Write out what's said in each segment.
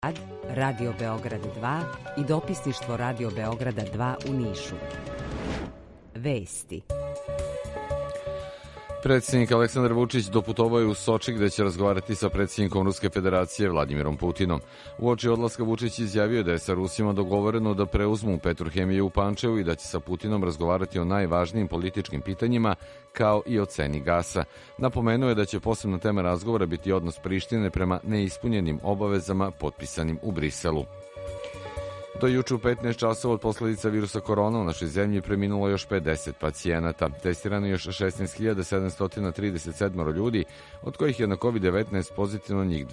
Radio Beograd 2 i dopisništvo Radio Beograda 2 u Nišu. Vesti. Predsjednik Aleksandar Vučić doputovao je u Soči gde će razgovarati sa predsjednikom Ruske federacije Vladimirom Putinom. Uoči odlaska Vučić izjavio da je sa Rusima dogovoreno da preuzmu Petrohemiju u Pančevu i da će sa Putinom razgovarati o najvažnijim političkim pitanjima kao i o ceni gasa. Napomenuo je da će posebna tema razgovora biti odnos Prištine prema neispunjenim obavezama potpisanim u Briselu. Do juče u 15 časova od posledica virusa korona u našoj zemlji preminulo još 50 pacijenata. Testirano još 16.737 ljudi, od kojih je na COVID-19 pozitivno njih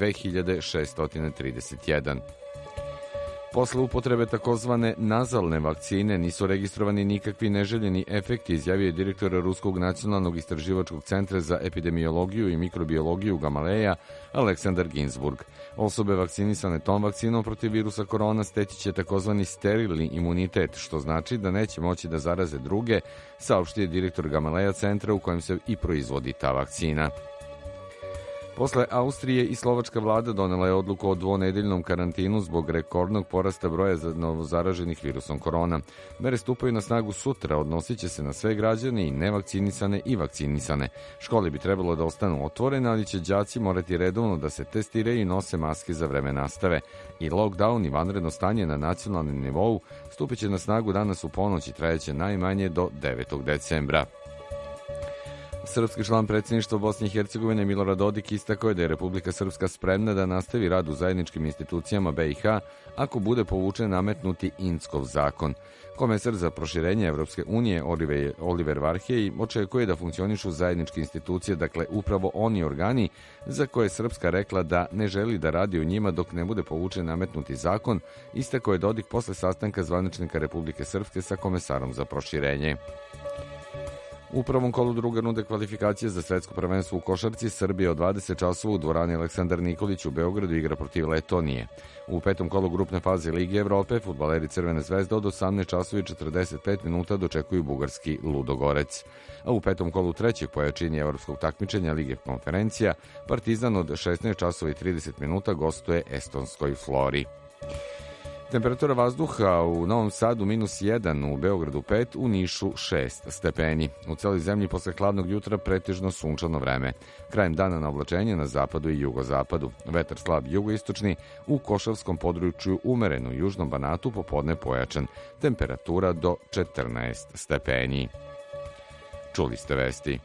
2631. Posle upotrebe takozvane nazalne vakcine nisu registrovani nikakvi neželjeni efekti, izjavio je direktor Ruskog nacionalnog istraživačkog centra za epidemiologiju i mikrobiologiju Gamaleja Aleksandar Ginsburg. Osobe vakcinisane tom vakcinom protiv virusa korona steći će takozvani sterilni imunitet, što znači da neće moći da zaraze druge, saopštio je direktor Gamaleja centra u kojem se i proizvodi ta vakcina. Posle Austrije i slovačka vlada donela je odluku o dvonedeljnom karantinu zbog rekordnog porasta broja novozaraženih virusom korona. Mere stupaju na snagu sutra, odnosit će se na sve građane i nevakcinisane i vakcinisane. Škole bi trebalo da ostanu otvorene, ali će đaci morati redovno da se testiraju i nose maske za vreme nastave. I lockdown i vanredno stanje na nacionalnom nivou stupit će na snagu danas u ponoć i trajeće najmanje do 9. decembra. Srpski član predsjedništva Bosne i Hercegovine Milorad Dodik istakao je da je Republika Srpska spremna da nastavi rad u zajedničkim institucijama BiH ako bude povučen nametnuti Inckov zakon. Komesar za proširenje Evropske unije Oliver Varhej očekuje da funkcionišu zajedničke institucije, dakle upravo oni organi za koje je Srpska rekla da ne želi da radi u njima dok ne bude povučen nametnuti zakon, istakao je Dodik posle sastanka zvaničnika Republike Srpske sa komesarom za proširenje. U prvom kolu druge runde kvalifikacije za svetsko prvenstvo u košarci Srbija od 20 časova u dvorani Aleksandar Nikolić u Beogradu igra protiv Letonije. U petom kolu grupne faze Lige Evrope fudbaleri Crvene zvezde od 18 časova i 45 minuta dočekuju bugarski Ludogorec. A u petom kolu trećeg pojačinja evropskog takmičenja Lige konferencija Partizan od 16 časova i 30 minuta gostuje estonskoj Flori. Temperatura vazduha u Novom Sadu -1, u Beogradu 5, u Nišu 6 stepeni. U celoj zemlji posle hladnog jutra pretežno sunčano vreme. Krajem dana na oblačenje na zapadu i jugozapadu. Vetar slab jugoistočni, u Košavskom području umeren, u južnom Banatu popodne pojačan. Temperatura do 14 stepeni. Čuli ste vesti.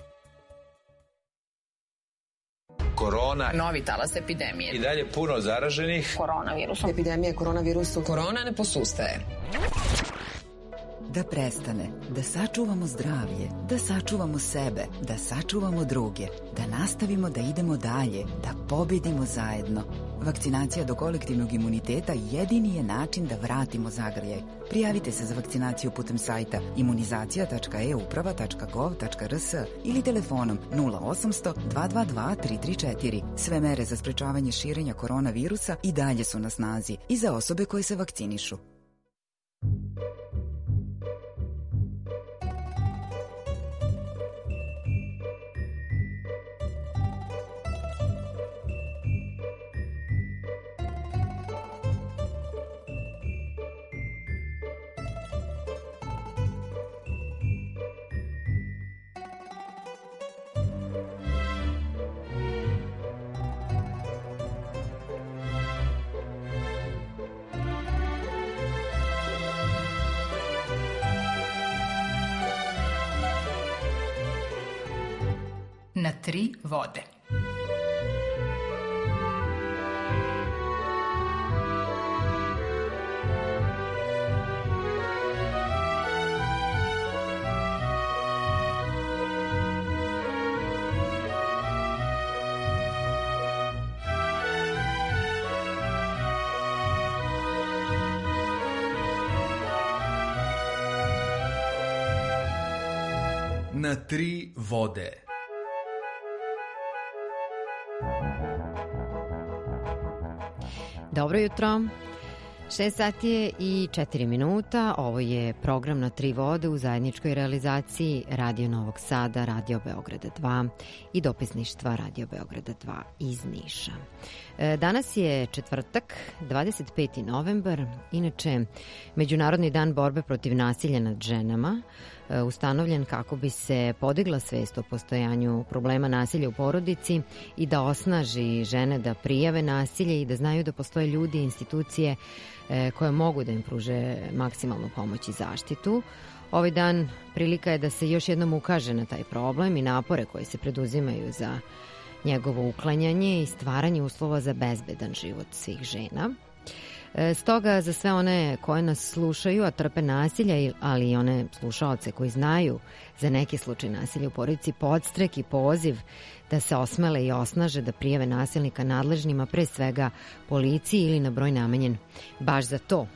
Korona. Novi talas epidemije. I dalje puno zaraženih. Koronavirusom. Epidemija koronavirusom. Korona ne posustaje. Da prestane, da sačuvamo zdravlje, da sačuvamo sebe, da sačuvamo druge, da nastavimo da idemo dalje, da pobedimo zajedno. Vakcinacija do kolektivnog imuniteta jedini je način da vratimo zagrljaj. Prijavite se za vakcinaciju putem sajta imunizacija.euprava.gov.rs ili telefonom 0800 222 334. Sve mere za sprečavanje širenja koronavirusa i dalje su na snazi i za osobe koje se vakcinišu. Na 3 vode. Na 3 vode. Dobro jutro. 6 sati je i 4 minuta. Ovo je program Na tri vode u zajedničkoj realizaciji Radio Novog Sada, Radio Beograda 2 i dopisništva Radio Beograda 2 iz Niša. Danas je četvrtak, 25. novembar, inače Međunarodni dan borbe protiv nasilja nad ženama, ustanovljen kako bi se podigla svest o postojanju problema nasilja u porodici i da osnaži žene da prijave nasilje i da znaju da postoje ljudi i institucije koje mogu da im pruže maksimalnu pomoć i zaštitu. Ovaj dan prilika je da se još jednom ukaže na taj problem i napore koje se preduzimaju za njegovo uklanjanje i stvaranje uslova za bezbedan život svih žena. Stoga za sve one koje nas slušaju, a trpe nasilja, ali i one slušaoce koji znaju za neki slučaj nasilja u porodici, podstrek i poziv da se osmele i osnaže da prijave nasilnika nadležnjima, pre svega policiji ili na broj namenjen baš za to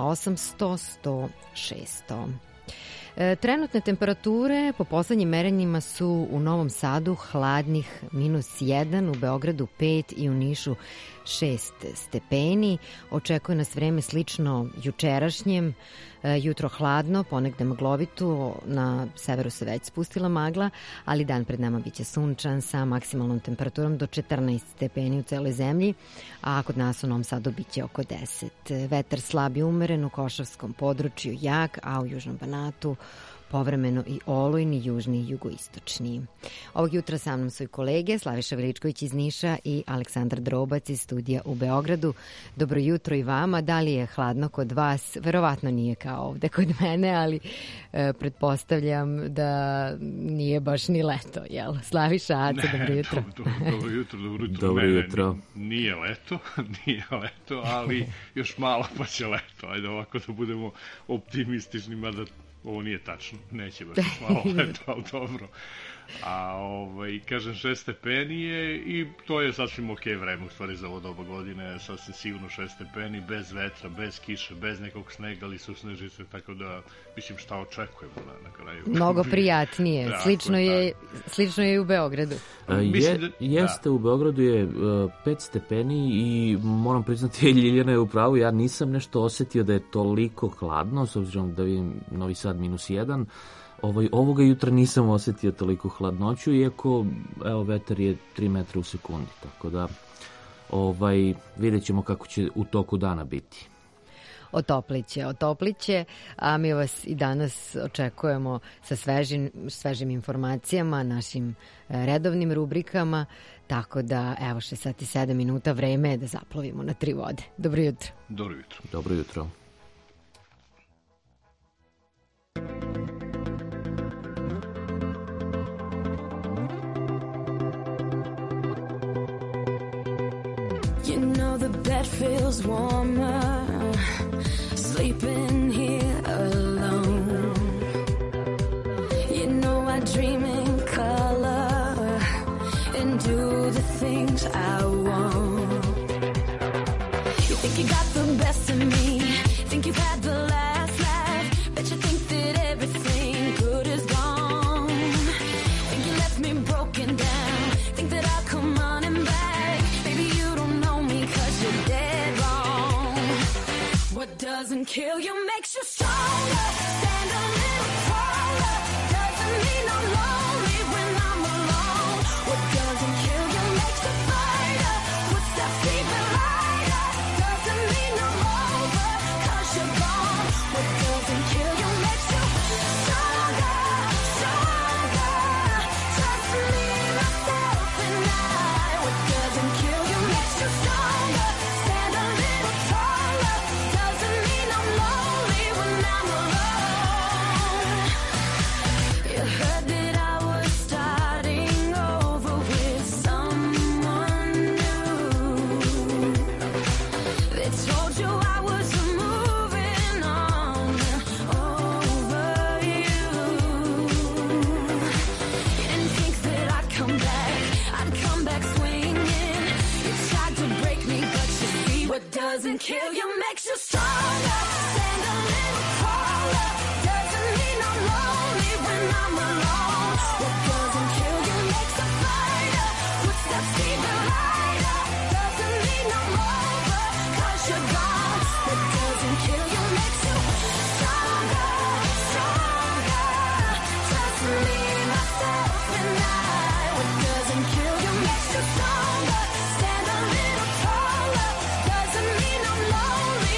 0800 100 600. Trenutne temperature po poslednjim merenjima su u Novom Sadu hladnih -1, u Beogradu 5 i u Nišu 6 stepeni. Očekuje nas vreme slično jučerašnjem, jutro hladno, ponegde maglovito, na severu se već spustila magla, ali dan pred nama biće sunčan sa maksimalnom temperaturom do 14 stepeni u celoj zemlji, a kod nas u Novom Sadu biće oko 10. Vetar slab i umeren, u Košavskom području jak, a u Južnom Banatu povremeno i olujni, južni i jugoistočni. Ovog jutra sa mnom su i kolege Slaviša Veličković iz Niša i Aleksandar Drobac iz studija u Beogradu. Dobro jutro i vama. Da li je hladno kod vas? Verovatno nije kao ovde kod mene, ali pretpostavljam da nije baš ni leto, jel? Slaviša, Aca, dobro jutro. Dobro jutro. Dobro jutro. Nije leto, ali još malo pa će leto. Ajde ovako da budemo optimistični, mada ovo nije tačno, neće baš malo leto, ali dobro. A kažem 6 stepeni je i to je sasvim ok vreme u stvari za ovo doba godine, sasvim sigurno 6 stepeni, bez vetra, bez kiše, bez nekog snega ali su snežice, tako da mislim šta očekujemo na kraju. Mnogo prijatnije, slično je i u Beogradu. Jeste, u Beogradu je 5 stepeni i moram priznati, Ljiljana je u pravu, ja nisam nešto osetio da je toliko hladno, s obzirom da vidim Novi Sad -1. Ovoga jutra nisam osetio toliko hladnoću, iako vetar je 3 metra u sekundi, tako da vidjet ćemo kako će u toku dana biti. Otopliće, a mi vas i danas očekujemo sa svežim informacijama, našim redovnim rubrikama, tako da evo 6 sati 7 minuta, vreme je da zaplovimo na tri vode. Dobro jutro. Dobro jutro. Dobro jutro. You know the bed feels warmer, sleeping here alone. You know I dream in color and do the things I want. You think you got the best of me, think you've had the last laugh, bet you think that everything good is gone. Think you left me broken down, think that I'll come running back. Baby, you don't know me 'cause you're dead wrong. What doesn't kill you makes you stronger. Stand a little taller. Doesn't mean I'm lonely when I'm alone. What doesn't kill you makes you fighter. Footsteps even lighter. Doesn't mean I'm over 'cause you're gone. What doesn't kill you makes you stronger, stronger. Trust me, myself and I. What doesn't kill you makes you stronger. Stand a little taller. Doesn't mean I'm lonely when I'm alone. You heard that I was starting over with someone new. They told you I was moving on over you. You didn't think that I'd come back swinging. You tried to break me, but you see what doesn't kill you makes you stronger. Stand a little taller. Doesn't mean I'm lonely when I'm alone. What doesn't kill you makes a fighter. Footsteps even lighter. Doesn't mean I'm over 'cause you're gone. What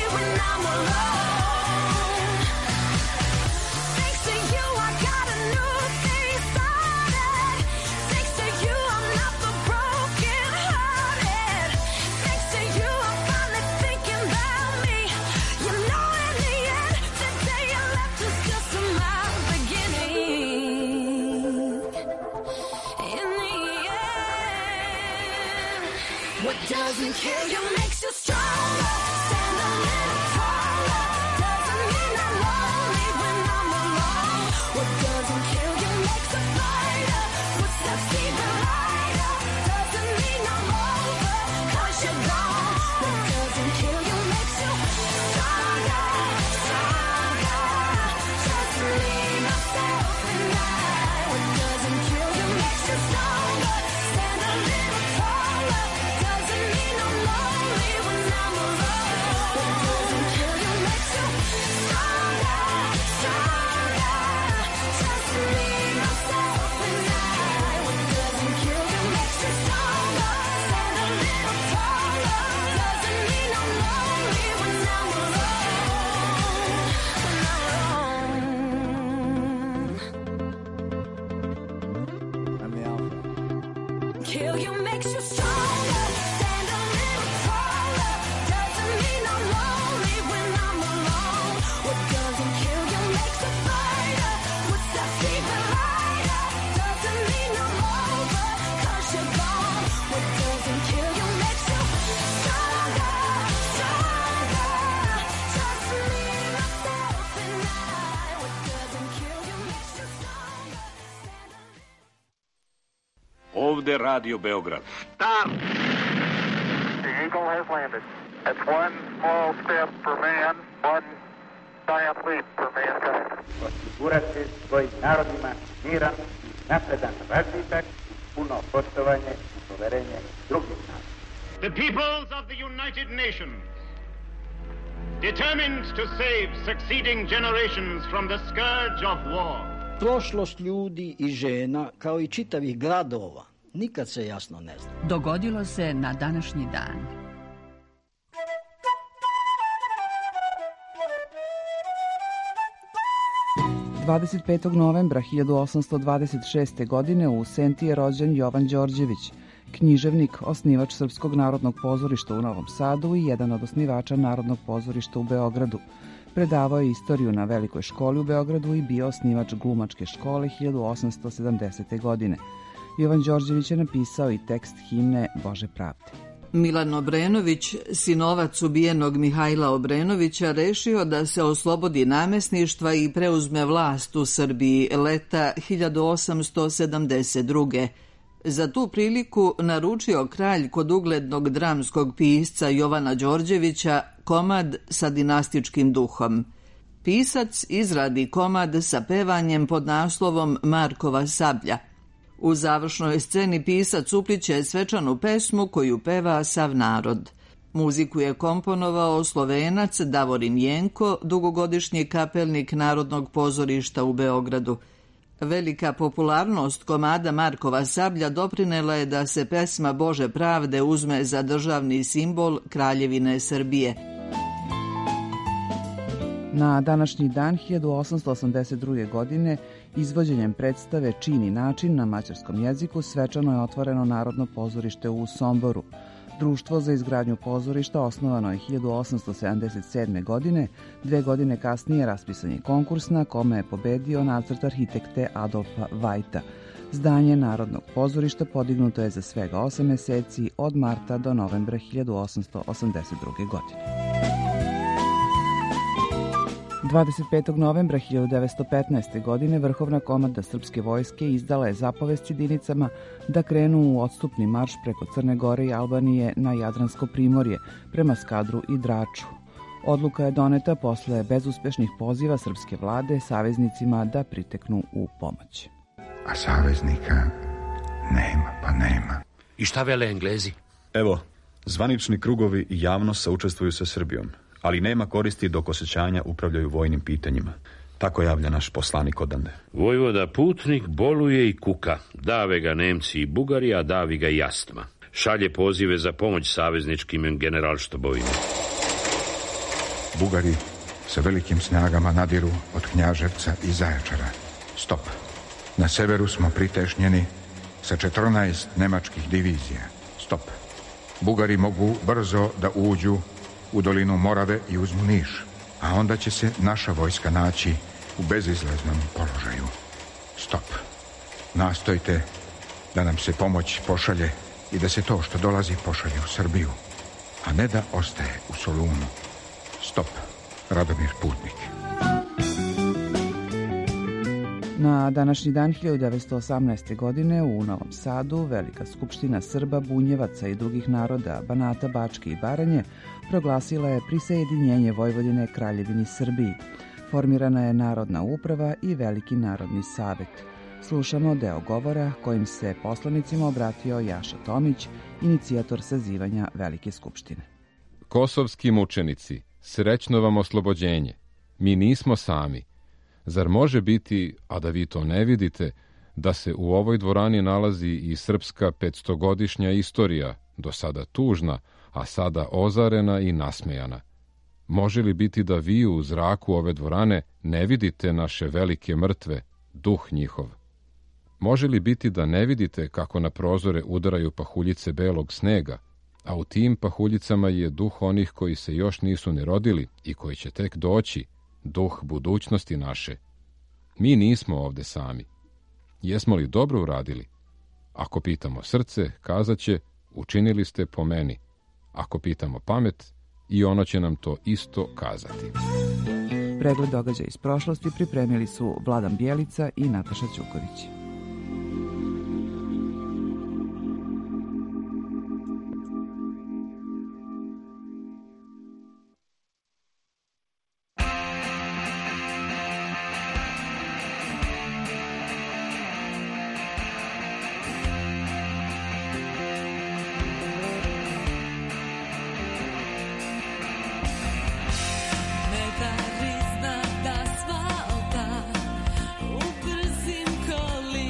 when I'm alone. Thanks to you, I got a new day started. Thanks to you, I'm not the broken hearted. Thanks to you, I'm finally thinking about me. You know, in the end, the day you left was just my beginning. In the end, what doesn't kill you makes you stronger. Stand a little taller. Doesn't mean I'm lonely when I'm alone. What doesn't kill you makes a fighter. Footsteps even lighter. Doesn't mean I'm over, 'cause you're gone. What doesn't kill you makes you stronger, stronger. Just me, myself, and I. What doesn't kill you makes you stronger. Stand a little taller. Doesn't mean I'm lonely when I'm alone. What doesn't kill you makes you stronger, stronger. Just me, myself, and I. What doesn't kill you makes you stronger. Stand a little taller. Doesn't mean I'm lonely when I'm alone. When I'm alone. I'm the alpha. Kill you makes you stronger. Stand a little taller. Doesn't mean I'm lonely when I'm alone. What doesn't kill you makes a fighter. Footsteps even lighter. Doesn't mean I'm over, 'cause you're gone. What doesn't kill you makes you stronger, stronger. Just me, myself, and I. What doesn't kill you makes you stronger. Ovde Radio Beograd. Stop! The Eagle has landed. That's one small step for man, one giant leap for mankind. Osigurati svojim narodima miran i napredan razvitak, puno poštovanje i poverenje drugih naroda. The peoples of the United Nations, determined to save succeeding generations from the scourge of war. Prošlost ljudi i žena, kao i čitavih gradova, nikad se jasno ne zna. Dogodilo se na današnji dan. ...25. novembra 1826. godine u Senti je rođen Jovan Đorđević, književnik, osnivač Srpskog narodnog pozorišta u Novom Sadu i jedan od osnivača Narodnog pozorišta u Beogradu. Predavao je istoriju na Velikoj školi u Beogradu i bio osnivač Glumačke škole 1870. godine. Jovan Đorđević je napisao i tekst himne Bože pravde. Milan Obrenović, sinovac ubijenog Mihajla Obrenovića, rešio da se oslobodi namesništva i preuzme vlast u Srbiji leta 1872. Za tu priliku naručio kralj kod uglednog dramskog pisca Jovana Đorđevića komad sa dinastičkim duhom. Pisac izradi komad sa pevanjem pod naslovom Markova sablja. U završnoj sceni pisac upliće svečanu pesmu koju peva sav narod. Muziku je komponovao Slovenac Davorin Jenko, dugogodišnji kapelnik Narodnog pozorišta u Beogradu. Velika popularnost komada Markova sablja doprinela je da se pesma Bože pravde uzme za državni simbol Kraljevine Srbije. Na današnji dan 1882. godine izvođenjem predstave Čin i način na mađarskom jeziku svečano je otvoreno Narodno pozorište u Somboru. Društvo za izgradnju pozorišta osnovano je 1877. godine, 2 godine kasnije raspisan je konkurs na kome je pobedio nacrt arhitekte Adolfa Vajta. Zdanje Narodnog pozorišta podignuto je za svega 8 meseci od marta do novembra 1882. godine. 25. novembra 1915. godine Vrhovna komanda Srpske vojske izdala je zapovest jedinicama da krenu u odstupni marš preko Crne Gore i Albanije na Jadransko primorje prema Skadru i Draču. Odluka je doneta posle bezuspešnih poziva srpske vlade saveznicima da priteknu u pomoć. A saveznika nema, pa nema. I šta vele Englezi? Evo, zvanični krugovi i javnost saučestvuju sa Srbijom, ali nema koristi dok osjećanja upravljaju vojnim pitanjima. Tako javlja naš poslanik odande. Vojvoda putnik boluje i kuka. Dave ga Nemci i Bugari, a davi ga i astma. Šalje pozive za pomoć savezničkim generalštabovima. Bugari sa velikim snagama nadiru od Knjaževca i Zaječara. Stop. Na severu smo pritešnjeni sa 14 nemačkih divizija. Stop. Bugari mogu brzo da uđu u dolinu Morave i uzmu Niš, a onda će se naša vojska naći u bezizlaznom položaju. Stop. Nastojte da nam se pomoć pošalje i da se to što dolazi pošalje u Srbiju, a ne da ostaje u Solunu. Stop. Radomir Putnik. Na današnji dan 1918. godine u Novom Sadu Velika skupština Srba, Bunjevaca i drugih naroda Banata, Bačke i Baranje proglasila je prisajedinjenje Vojvodine Kraljevini Srbiji. Formirana je Narodna uprava i Veliki narodni savet. Slušamo deo govora kojim se poslanicima obratio Jaša Tomić, inicijator sazivanja Velike skupštine. Kosovski mučenici, srećno vam oslobođenje. Mi nismo sami. Zar može biti, a da vi to ne vidite, da se u ovoj dvorani nalazi i srpska 500-godišnja istorija, do sada tužna, a sada ozarena i nasmejana? Može li biti da vi u zraku ove dvorane ne vidite naše velike mrtve, duh njihov? Može li biti da ne vidite kako na prozore udaraju pahuljice belog snega, a u tim pahuljicama je duh onih koji se još nisu ni rodili i koji će tek doći, duh budućnosti naše? Mi nismo ovde sami. Jesmo li dobro uradili? Ako pitamo srce, kazaće, učinili ste po meni. Ako pitamo pamet, i ono će nam to isto kazati. Pregled događaja iz prošlosti pripremili su Vladan Bjelica i Nataša Ćuković. Metar iznad asfalta, u brzim kolima.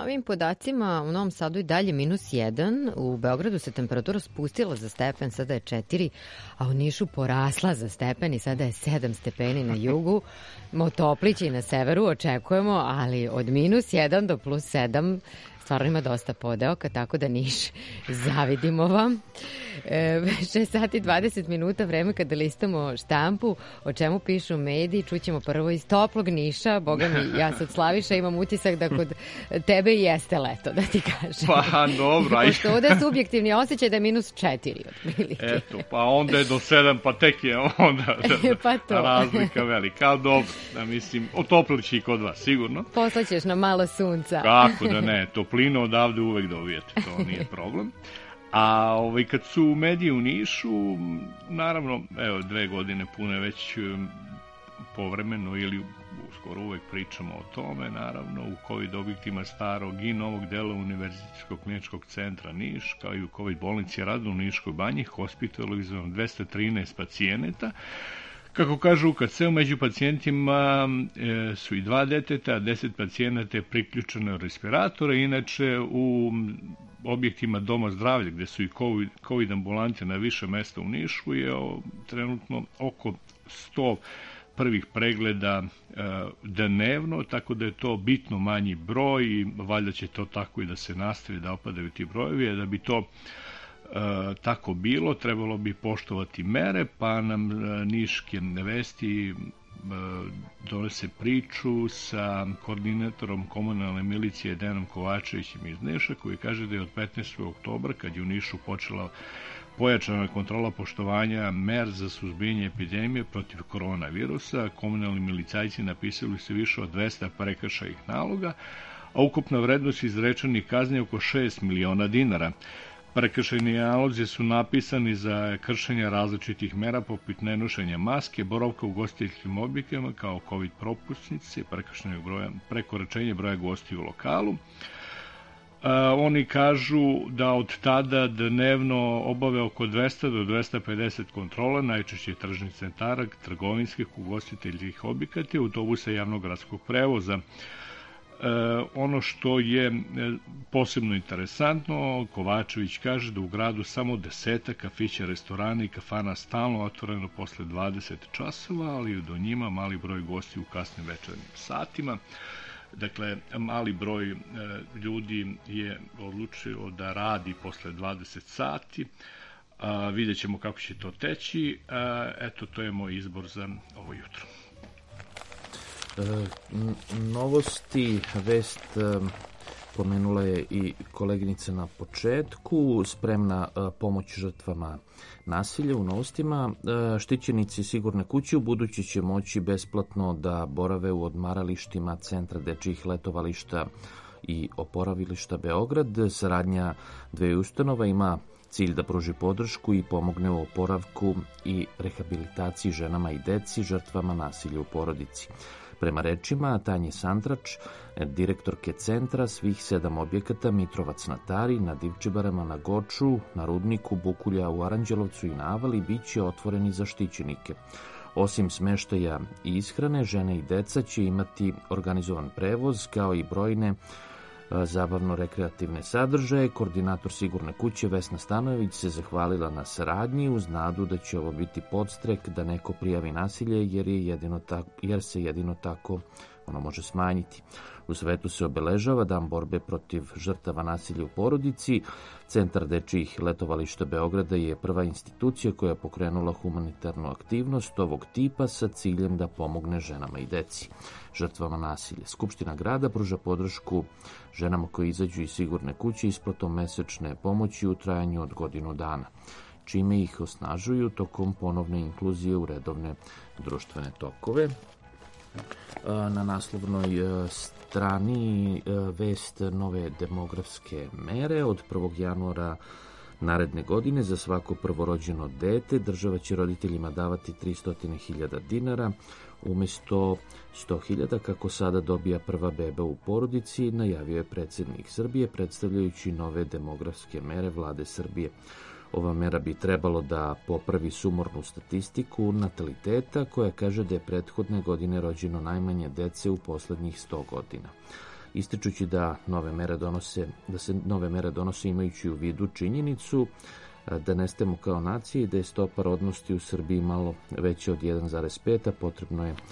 novim podacima u Novom Sadu i dalje -1, u Beogradu se temperatura spustila za stepen, sada je 4, a u Nišu porasla za stepen i sada je 7 stepeni na jugu. Motoplići na severu očekujemo, ali od -1 do +7 stvarno ima dosta podeoka, tako da Niš, zavidimo vam. 6 sati 20 minuta, vreme kada listamo štampu, o čemu pišu mediji, čućemo prvo iz toplog Niša. Boga mi, ja sad, Slaviša, imam utisak da kod tebe i jeste leto, da ti kažem. Pa, dobro. Pošto ovde je subjektivni osjećaj da je -4 otprilike. Eto, pa onda je do 7, pa tek je onda pa razlika velika. Ali dobro, da mislim, otoplić i kod vas, sigurno. Poslaćeš na malo sunca. Kako da ne, toplinu odavde uvek dobijete, to nije problem. A kad su mediji u Nišu, naravno, evo, 2 godine pune već povremeno ili skoro uvek pričamo o tome, naravno, u COVID objektima starog i novog dela Univerzitetskog kliničkog centra Niš, kao i u COVID bolnici radu u Niškoj banji, hospitalizovano 213 pacijenata. Kako kažu, kad se među pacijentima su i 2 deteta, a 10 pacijenata je priključeno respiratore. Inače, u objektima Doma zdravlja, gde su i COVID ambulante na više mesta u Nišu, je trenutno oko 100 prvih pregleda dnevno, tako da je to bitno manji broj i valjda će to tako i da se nastavi da opadaju ti brojevi, a da bi to tako bilo, trebalo bi poštovati mere, pa nam niške vesti donese priču sa koordinatorom komunalne milicije Denom Kovačevićem iz Niša, koji kaže da je od 15. oktobra, kad je u Nišu počela pojačana kontrola poštovanja mer za suzbijanje epidemije protiv koronavirusa, komunalni milicajci napisali su više od 200 prekršajnih naloga, a ukupna vrednost izrečenih kazni je oko 6 miliona dinara. Prekršajni nalozi su napisani za kršenje različitih mera poput nenošenja maske, boravka u ugostiteljskim objektima kao COVID propusnice, prekoračenje broja gostiju u lokalu. Oni kažu da od tada dnevno obave oko 200 do 250 kontrola, najčešće tržnih centara, trgovinskih, ugostiteljskih objekata, autobusa javnog gradskog prevoza. Ono što je posebno interesantno, Kovačević kaže da u gradu samo 10 kafića, restorana i kafana stalno otvoreno posle 20 časova, ali do njima mali broj gosti u kasnim večernjim satima. Dakle, mali broj ljudi je odlučio da radi posle 20 sati. Vidjet ćemo kako će to teći. Eto, to je moj izbor za ovo jutro. Novosti, vest pomenula je i koleginica na početku, spremna pomoć žrtvama nasilja u novostima. Štićenici sigurne kuće u budući će moći besplatno da borave u odmaralištima Centra dečijih letovališta i oporavilišta Beograd. Saradnja 2 ustanova ima cilj da pruži podršku i pomogne u oporavku i rehabilitaciji ženama i deci žrtvama nasilja u porodici. Prema rečima Tanje Santrač, direktorke centra, svih 7 objekata Mitrovac na Tari, na Divčibarama, na Goču, na Rudniku, Bukulja u Aranđelovcu i na Avali bit će otvoreni za štićenike. Osim smeštaja i ishrane, žene i deca će imati organizovan prevoz, kao i brojne zabavno-rekreativne sadržaje. Koordinator sigurne kuće Vesna Stanojević se zahvalila na saradnji uz nadu da će ovo biti podstrek da neko prijavi nasilje jer se jedino tako ono može smanjiti. U svetu se obeležava Dan borbe protiv žrtava nasilja u porodici. Centar dečijih letovališta Beograda je prva institucija koja je pokrenula humanitarnu aktivnost ovog tipa sa ciljem da pomogne ženama i deci žrtvama nasilja. Skupština grada pruža podršku ženama koje izađu iz sigurne kuće isplatom mesečne pomoći u trajanju od godinu dana, čime ih osnažuju tokom ponovne inkluzije u redovne društvene tokove. Na naslovnoj strani vest nove demografske mere. Od 1. januara naredne godine za svako prvorođeno dete država će roditeljima davati 300.000 dinara umesto 100.000 kako sada dobija prva beba u porodici, najavio je predsjednik Srbije predstavljajući nove demografske mere vlade Srbije. Ova mera bi trebalo da popravi sumornu statistiku nataliteta koja kaže da je prethodne godine rođeno najmanje dece u poslednjih 100 godina. ističući da se nove mere donose imajući u vidu činjenicu da nestajemo kao nacija i da je stopa rodnosti u Srbiji malo veća od 1,5, a potrebno je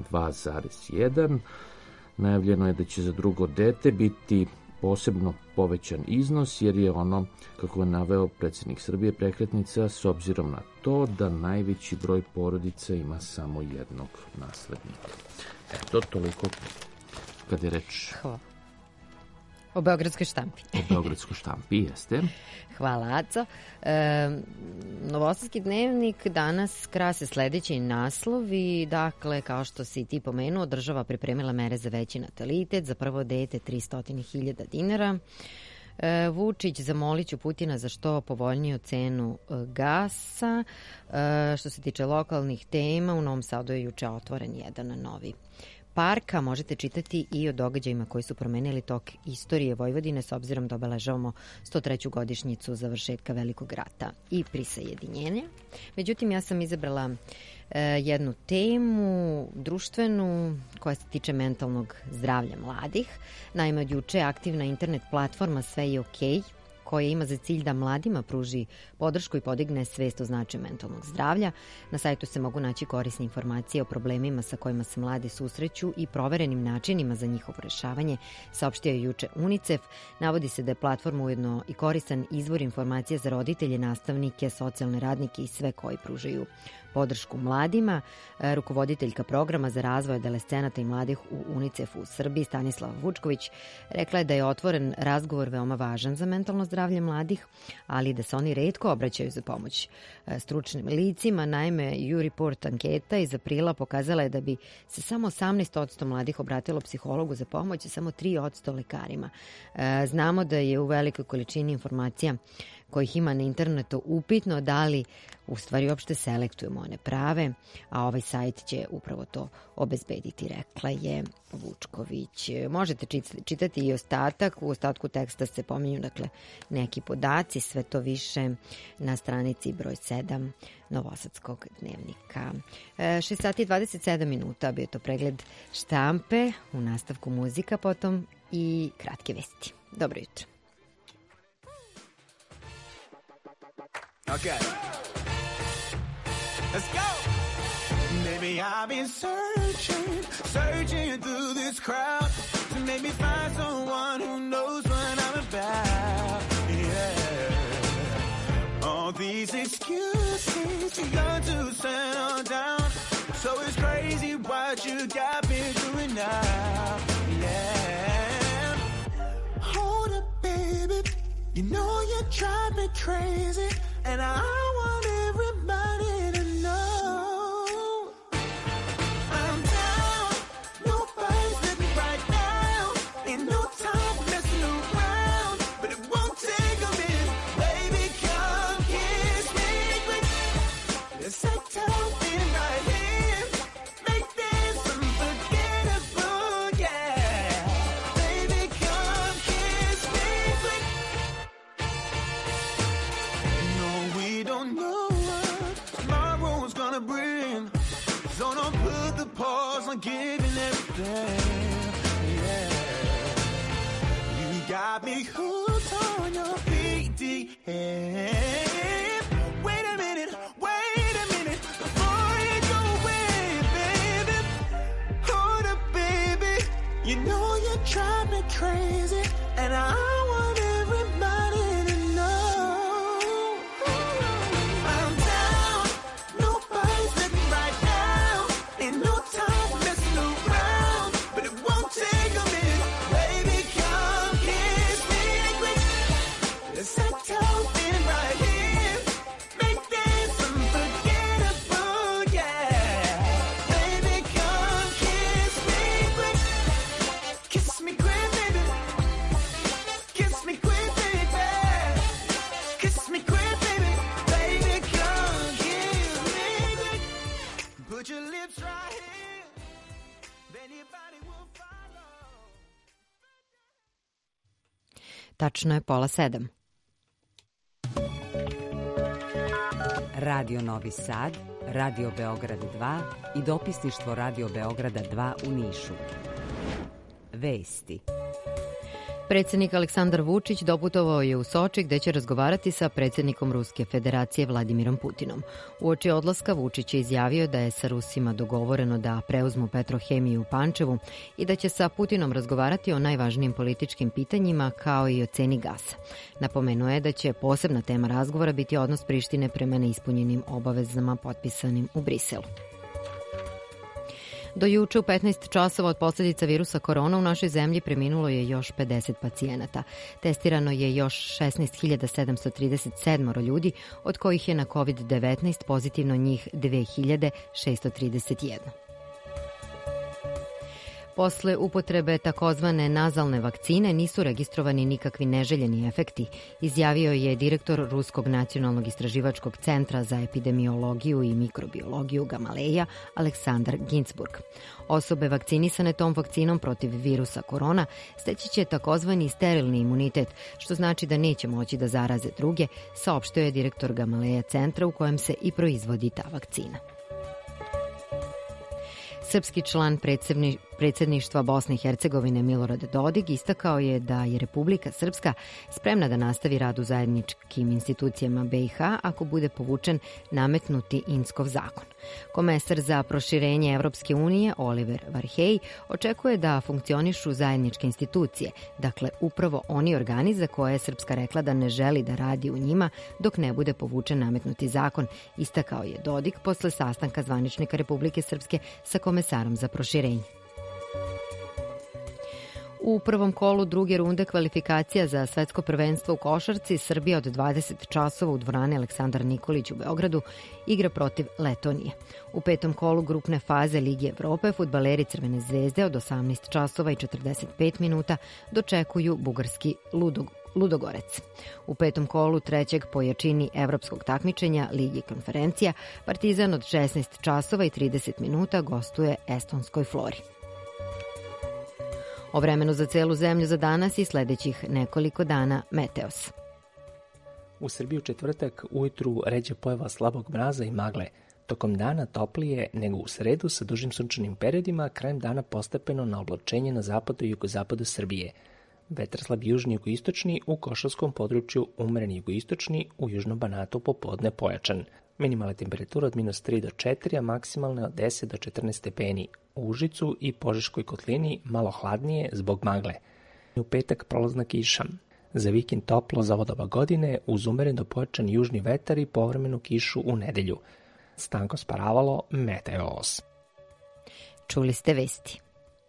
2,1. Najavljeno je da će za drugo dete biti posebno povećan iznos, jer je ono, kako je naveo predsjednik Srbije, prekretnica s obzirom na to da najveći broj porodica ima samo jednog naslednika. Eto, toliko kad je reč o beogradskoj štampi. O beogradskoj štampi, jeste. Hvala, Aco. Novosadski dnevnik danas krase sledeći naslovi. Dakle, kao što si ti pomenuo, država pripremila mere za veći natalitet, za prvo dete 300.000 dinara. Vučić zamoliću Putina za što povoljniju cenu gasa. Što se tiče lokalnih tema, u Novom Sadu je juče otvoren jedan novi parka. Možete čitati i o događajima koji su promenili tok istorije Vojvodine s obzirom da obeležavamo 103. godišnjicu završetka Velikog rata i prisajedinjenja. Međutim, ja sam izabrala jednu temu društvenu koja se tiče mentalnog zdravlja mladih. Naime, od juče aktivna internet platforma Sve je okej, koja ima za cilj da mladima pruži podršku i podigne svest o značaju mentalnog zdravlja. Na sajtu se mogu naći korisne informacije o problemima sa kojima se mladi susreću i proverenim načinima za njihovo rešavanje, saopštio je juče UNICEF. Navodi se da je platforma ujedno i koristan izvor informacija za roditelje, nastavnike, socijalne radnike i sve koji pružaju podršku mladima. Rukovoditeljka programa za razvoj adolescenata i mladih u UNICEF-u u Srbiji, Stanislava Vučković, rekla je da je otvoren razgovor veoma važan za mentalno zdravlje mladih, ali da se oni retko obraćaju za pomoć stručnim licima. Naime, YouReport anketa iz aprila pokazala je da bi se samo 18% mladih obratilo psihologu za pomoć, a samo 3% lekarima. Znamo da je u velikoj količini informacija kojih ima na internetu upitno da li u stvari uopšte selektujemo one prave, a ovaj sajt će upravo to obezbediti, rekla je Vučković. Možete čitati i ostatak. U ostatku teksta se pominju neki podaci, sve to više na stranici broj 7 Novosadskog dnevnika. 6 sati i 27 minuta bio to pregled štampe, u nastavku muzika, potom i kratke vesti. Dobro jutro. Okay. Let's go. Maybe I've been searching through this crowd to maybe find someone who knows what I'm about. Yeah. All these excuses, too young to settle down. So it's crazy what you got me doing now. Yeah. Hold up, baby. You know you drive me crazy. And I want everybody to know I'm down, nobody's living right now. Ain't no time for messing around, but it won't take a minute. Baby, come kiss me quick. Let's act out in right here. Make this unforgettable, yeah. Baby, come kiss me quick. Don't know what tomorrow's gonna bring, so don't put the pause on giving everything. Yeah, you got me hooked on your BDM. Wait a minute before you go away, baby. Hold up, baby. You know you drive me crazy, and I want everybody to know. Tačno je 6:30. Radio Novi Sad, Radio Beograd 2 i dopisništvo Radio Beograda 2 u Nišu. Vesti. Predsjednik Aleksandar Vučić doputovao je u Soči gde će razgovarati sa predsjednikom Ruske federacije Vladimirom Putinom. Uoči odlaska Vučić je izjavio da je sa Rusima dogovoreno da preuzmu Petrohemiju u Pančevu i da će sa Putinom razgovarati o najvažnijim političkim pitanjima kao i o ceni gasa. Napomenuo je da će posebna tema razgovora biti odnos Prištine prema neispunjenim obavezama potpisanim u Briselu. Do juče u 15 časova od posljedica virusa korona u našoj zemlji preminulo je još 50 pacijenata. Testirano je još 16.737 ljudi, od kojih je na COVID-19 pozitivno njih 2.631. Posle upotrebe takozvane nazalne vakcine nisu registrovani nikakvi neželjeni efekti, izjavio je direktor Ruskog nacionalnog istraživačkog centra za epidemiologiju i mikrobiologiju Gamaleja Aleksandar Ginzburg. Osobe vakcinisane tom vakcinom protiv virusa korona steći će takozvani sterilni imunitet, što znači da neće moći da zaraze druge, saopštio je direktor Gamaleja centra u kojem se i proizvodi ta vakcina. Srpski član predsjedništva Bosne i Hercegovine Milorad Dodik istakao je da je Republika Srpska spremna da nastavi rad u zajedničkim institucijama BiH ako bude povučen nametnuti Inskov zakon. Komesar za proširenje Evropske unije Oliver Varhej očekuje da funkcionišu zajedničke institucije, dakle upravo oni organi za koje je Srpska rekla da ne želi da radi u njima dok ne bude povučen nametnuti zakon, istakao je Dodik posle sastanka zvaničnika Republike Srpske sa komesarom za proširenje. U prvom kolu druge runde kvalifikacija za svetsko prvenstvo u košarci Srbija od 20 časova u dvorani Aleksandar Nikolić u Beogradu igra protiv Letonije. U petom kolu grupne faze Lige Evrope fudbaleri Crvene zvezde od 18 časova i 45 minuta dočekuju bugarski Ludogorec. U petom kolu trećeg po jačini evropskog takmičenja Ligi konferencija Partizan od 16 časova i 30 minuta gostuje estonskoj Flori. O vremenu za celu zemlju za danas i sledećih nekoliko dana Meteos. U Srbiji u četvrtak ujutru ređe pojava slabog mraza i magle. Tokom dana toplije nego u sredu sa dužim sunčanim periodima, krajem dana postepeno na oblačenje na zapadu i jugozapadu Srbije. Vetar slab južni jugoistočni, u Košavskom području umeren jugoistočni, u južnom Banatu popodne pojačan. Minimalna temperatura od -3 do 4, a maksimalna od 10 do 14 stepeni. U Užicu i Požeškoj kotlini malo hladnije zbog magle. U petak prolazna kiša. Za vikend toplo za ovo doba godine, uz umeren do pojačan južni vetar i povremenu kišu u nedelju. Stanko Sparavalo, Meteos. Čuli ste vesti.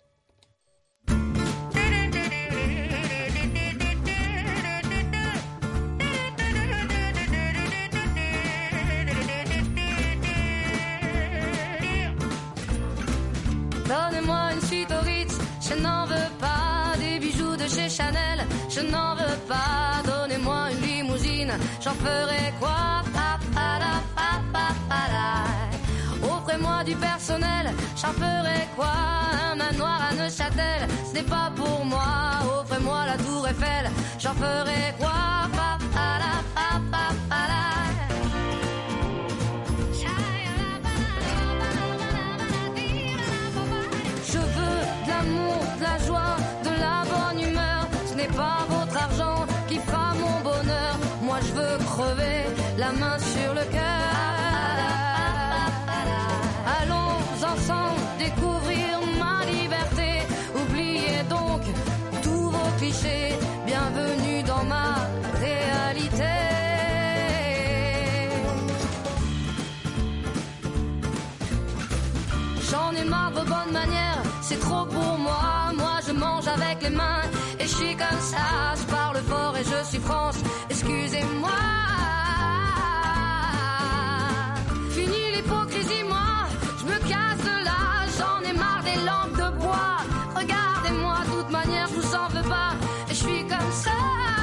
Donnez-moi une suite au Ritz, je n'en veux pas. Des bijoux de chez Chanel, je n'en veux pas. Donnez-moi une limousine, j'en ferai quoi? Offrez-moi du personnel, j'en ferai quoi? Un manoir à Neuchâtel, ce n'est pas pour moi. Offrez-moi la tour Eiffel, j'en ferai quoi? Je veux de l'amour, de la joie, de la bonne humeur. Ce n'est pas votre argent qui fera mon bonheur. Moi je veux crever la main sur le cœur. Allons ensemble découvrir ma liberté. Oubliez donc tous vos clichés. Bienvenue dans ma réalité. J'en ai marre de vos bonnes manières, c'est trop pour moi. Moi je mange avec les mains et je suis comme ça. Je parle fort et je suis France, excusez-moi. Fini l'hypocrisie, moi, je me casse de là. J'en ai marre des lampes de bois. Regardez-moi, de toute manière, je vous en veux pas. Et je suis comme ça.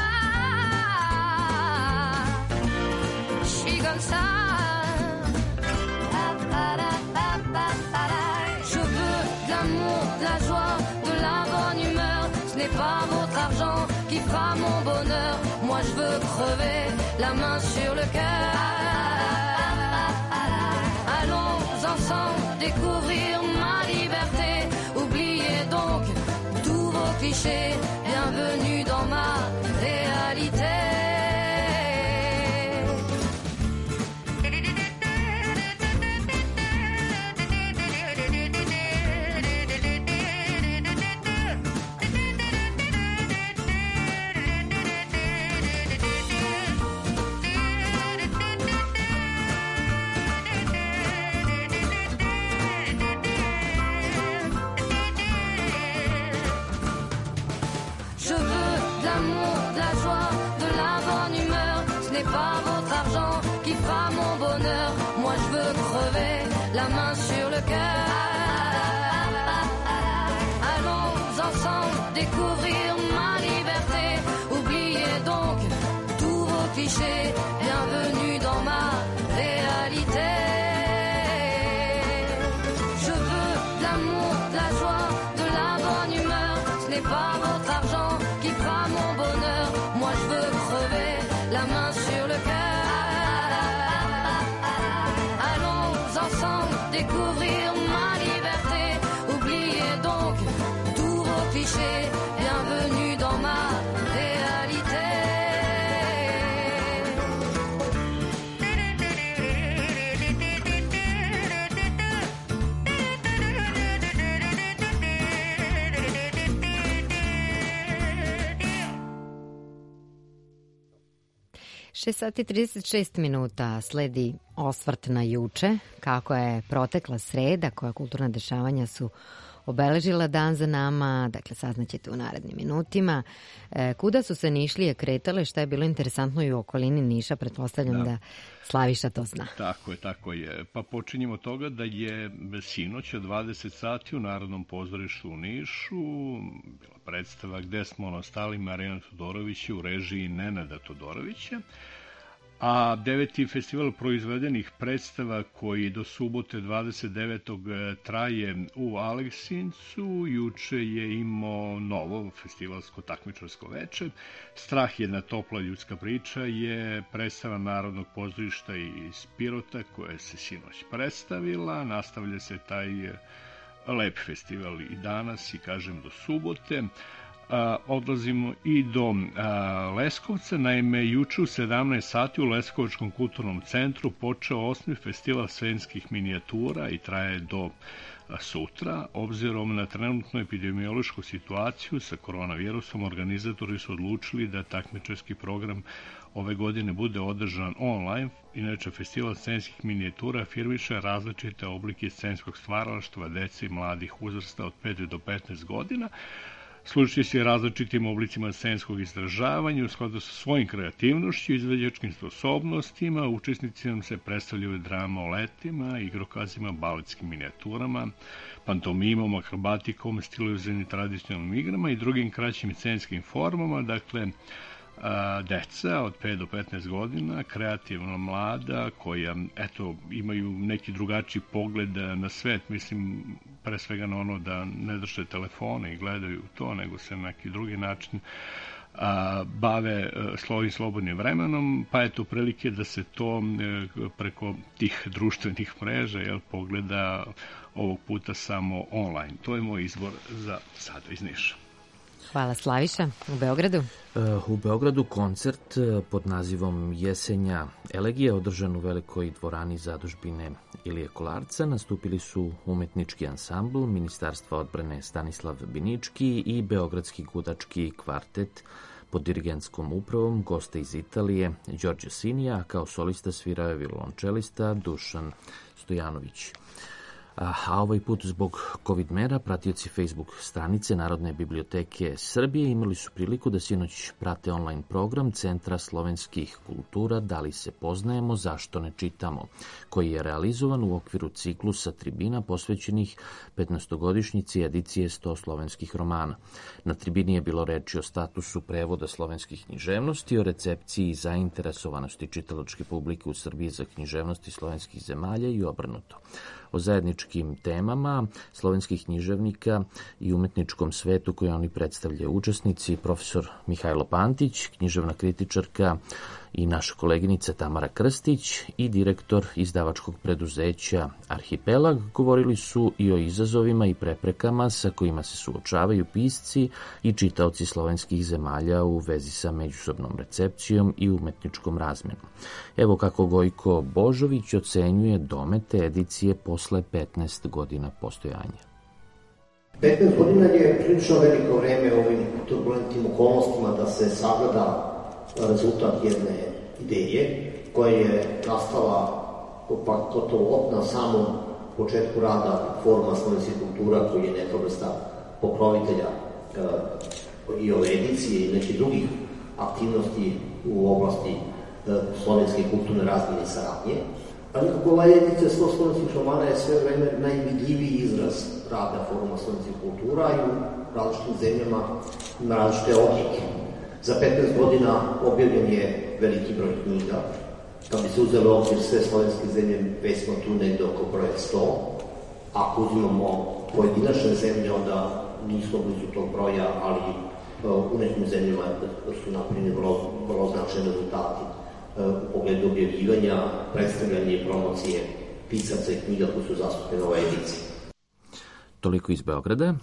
Je suis comme ça. De la joie, de la bonne humeur, ce n'est pas votre argent qui fera mon bonheur. Moi je veux crever la main sur le cœur. Allons ensemble découvrir ma liberté. Oubliez donc tous vos clichés. Bienvenue dans pas votre argent qui fera mon bonheur. Moi je veux crever la main sur le cœur. Allons ensemble découvrir ma liberté. Oubliez donc tous vos clichés. Bienvenue dans ma réalité. Je veux de l'amour, de la joie, de la bonne humeur. Ce n'est pas votre argent qui fera mon bonheur. Moi je veux crever la main sur le cœur. Allons ensemble découvrir ma liberté. Oubliez donc tous vos clichés. Bienvenue dans ma réalité. Šest sati 36 minuta sledi osvrt na juče, kako je protekla sreda, koja kulturna dešavanja su obeležila dan za nama, dakle saznaćete u narednim minutima. Kuda su se Nišlije kretale, šta je bilo interesantno i u okolini Niša, pretpostavljam da Slaviša to zna. Tako je. Pa počinjemo od toga da je sinoć od 20 sati u Narodnom pozorištu u Nišu bila predstava Gde smo nastali Marijana Todorovića u režiji Nenada Todorovića. A 9. festival proizvedenih predstava koji do subote 29. traje u Aleksincu. Juče je imao novo festivalsko takmičarsko veče. Strah jedna topla ljudska priča je predstava Narodnog pozorišta iz Pirota koja se sinoć predstavila. Nastavlja se taj lep festival i danas i kažem do subote. Odlazimo i do Leskovca. Naime, juče u 17 sati u Leskovačkom kulturnom centru počeo 8. festival scenskih minijatura i traje do sutra. Obzirom na trenutnu epidemiološku situaciju sa koronavirusom, organizatori su odlučili da takmičarski program ove godine bude održan online. Inače, festival scenskih minijatura afirmiše različite oblike scenskog stvaralaštva dece i mladih uzrasta od 5 do 15 godina. Služi se različitim oblicima scenskog izražavanja u skladu sa svojim kreativnošću i izveđačkim sposobnostima. Učesnici nam se predstavljaju drama o letima, igrokazima, baletskim minijaturama, pantomimom, akrobatikom, stilizovanim tradicionalnim igrama i drugim kraćim scenskim formama. Dakle, deca od 5 do 15 godina, kreativno mlada, koja imaju neki drugačiji pogled na svet, mislim pre svega na ono da ne drže telefone i gledaju to, nego se na neki drugi način bave svojim slobodnim vremenom, pa eto prilike da se to preko tih društvenih mreža pogleda ovog puta samo online. To je moj izbor za sada iz Niša. Hvala Slaviša. U Beogradu? U Beogradu koncert pod nazivom Jesenja elegija održan u velikoj dvorani zadužbine Ilije Kolarca. Nastupili su umetnički ansambl Ministarstva odbrane Stanislav Binički i Beogradski gudački kvartet pod dirigentskom upravom, goste iz Italije Đorđe Sinija, a kao solista svirao je violončelista Dušan Stojanović. A ovaj put zbog COVID mera pratioci Facebook stranice Narodne biblioteke Srbije imali su priliku da sinoć prate online program Centra slovenskih kultura Da li se poznajemo, zašto ne čitamo, koji je realizovan u okviru ciklusa tribina posvećenih 15-godišnjici edicije 100 slovenskih romana. Na tribini je bilo reči o statusu prevoda slovenskih književnosti, o recepciji i zainteresovanosti čitalačke publike u Srbiji za književnosti slovenskih zemalja i obrnuto. O zajedničkim temama slovenskih književnika i umetničkom svetu koje oni predstavljaju učesnici, profesor Mihajlo Pantić, književna kritičarka i naša koleginica Tamara Krstić i direktor izdavačkog preduzeća Arhipelag govorili su i o izazovima i preprekama sa kojima se suočavaju pisci i čitaoci slovenskih zemalja u vezi sa međusobnom recepcijom i umetničkom razmenom. Evo kako Gojko Božović ocenjuje domete edicije posle 15 godina postojanja. 15 godina je prilično veliko vreme u ovim turbulentnim okolnostima da se sagleda rezultat jedne ideje koja je nastala gotovo na samom početku rada Foruma slovenskih kultura, koji je neka vrsta pokrovitelja i ove edicije i nekih drugih aktivnosti u oblasti slovenske kulturne razmjene i saradnje. Pa nekako ova edicija 100 slovenskih romana je sve vreme najvidljiviji izraz rada Foruma slovenskih kultura i u različitim zemljama ima različite odlike. Za 15 godina objavljen je veliki broj knjiga. Kad bi se uzeli u obzir sve slovenske zemlje, već smo tu negde oko broja 100. Ako uzimamo pojedinačne zemlje, onda nismo blizu tog broja, ali u nekim zemljama su napravljeni vrlo značajni rezultati u pogledu objavljivanja, predstavljanja i promocije pisaca i knjiga koji su zastupljeni u ovoj ediciji. Toliko iz Beograda.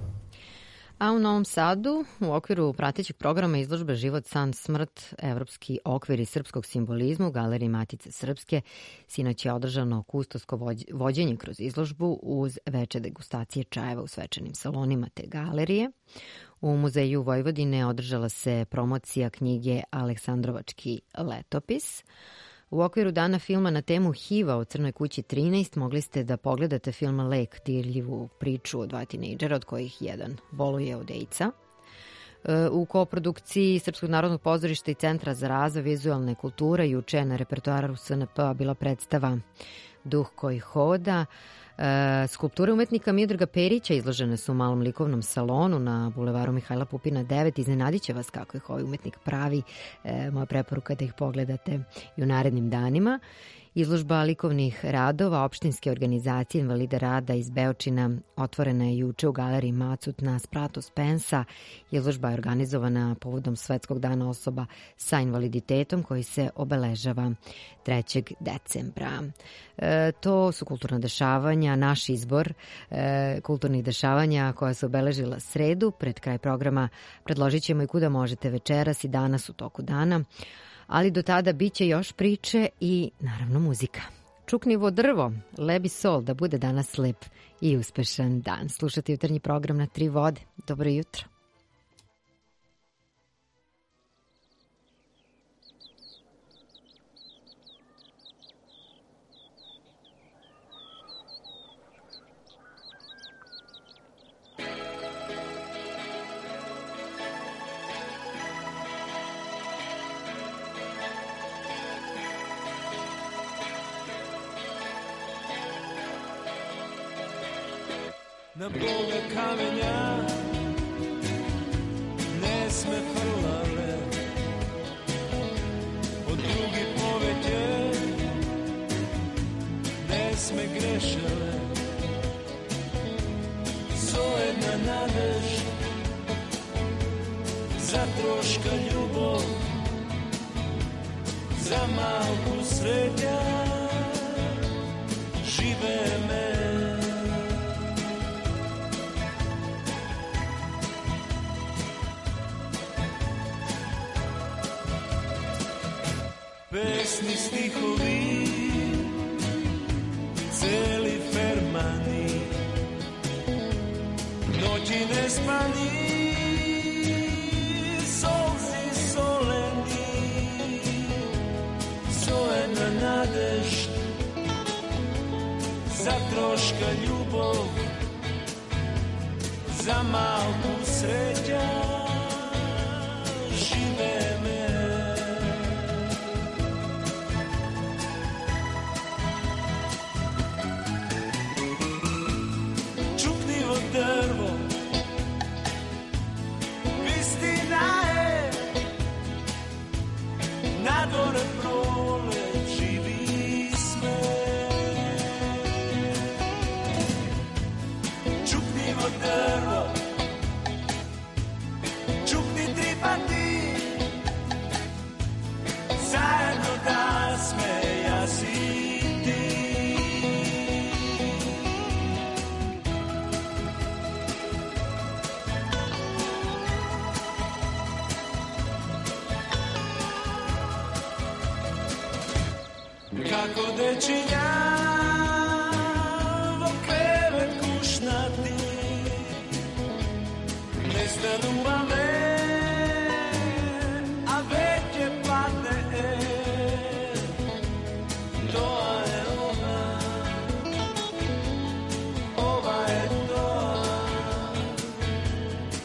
A u Novom Sadu, u okviru pratećeg programa izložbe Život, san, smrt, evropski okviri srpskog simbolizma u Galeriji Matice Srpske, sinoć je održano kustosko vođenje kroz izložbu uz veče degustacije čajeva u svečanim salonima te galerije. U Muzeju Vojvodine održala se promocija knjige Aleksandrovački letopis. U okviru dana filma na temu HIV-a u Crnoj kući 13 mogli ste da pogledate film Lek, dirljivu priču o 2 tinejdžera, od kojih jedan boluje od AIDS-a. U koprodukciji Srpskog narodnog pozorišta i Centra za razvoj vizualne kulture juče na repertoaru SNP bila predstava Duh koji hoda. Skulpture umetnika Miodraga Perića izložene su u malom likovnom salonu na bulevaru Mihajla Pupina 9. Iznenadit će vas kako ih ovaj umetnik pravi. Moja preporuka je da ih pogledate i u narednim danima. Izložba likovnih radova opštinske organizacije invalida rada iz Beočina otvorena je juče u galeriji Macut na spratu Spensa. Izložba je organizovana povodom Svetskog dana osoba sa invaliditetom koji se obeležava 3. decembra. To su kulturna dešavanja, naš izbor kulturnih dešavanja koja su obeležila sredu. Pred kraj programa predložit ćemo i kuda možete večeras i danas u toku dana. Ali do tada bit će još priče i naravno muzika. Čuknivo drvo, lebi sol, da bude danas lep i uspešan dan. Slušate jutarnji program na 3 vode. Dobro jutro. Na Boga kamenja ne sme frlale, od drugi povetje ne sme grešale. Sojedna nadež za troška ljubov, za malku srednja žive me. Pesni stihovi, celi fermani, noći nespani, solzi soleni, sojena nadež, za troška ljubov, za malku sreća, žive me. Drvo, istina je, na dvore prole živi sme. Čuknivo drvo, čukni 3 pati, zajedno da sme jasi. Kako dečinja vo krevet kušnati, ne stanuva me, a već je padne. To je ona, ova je to,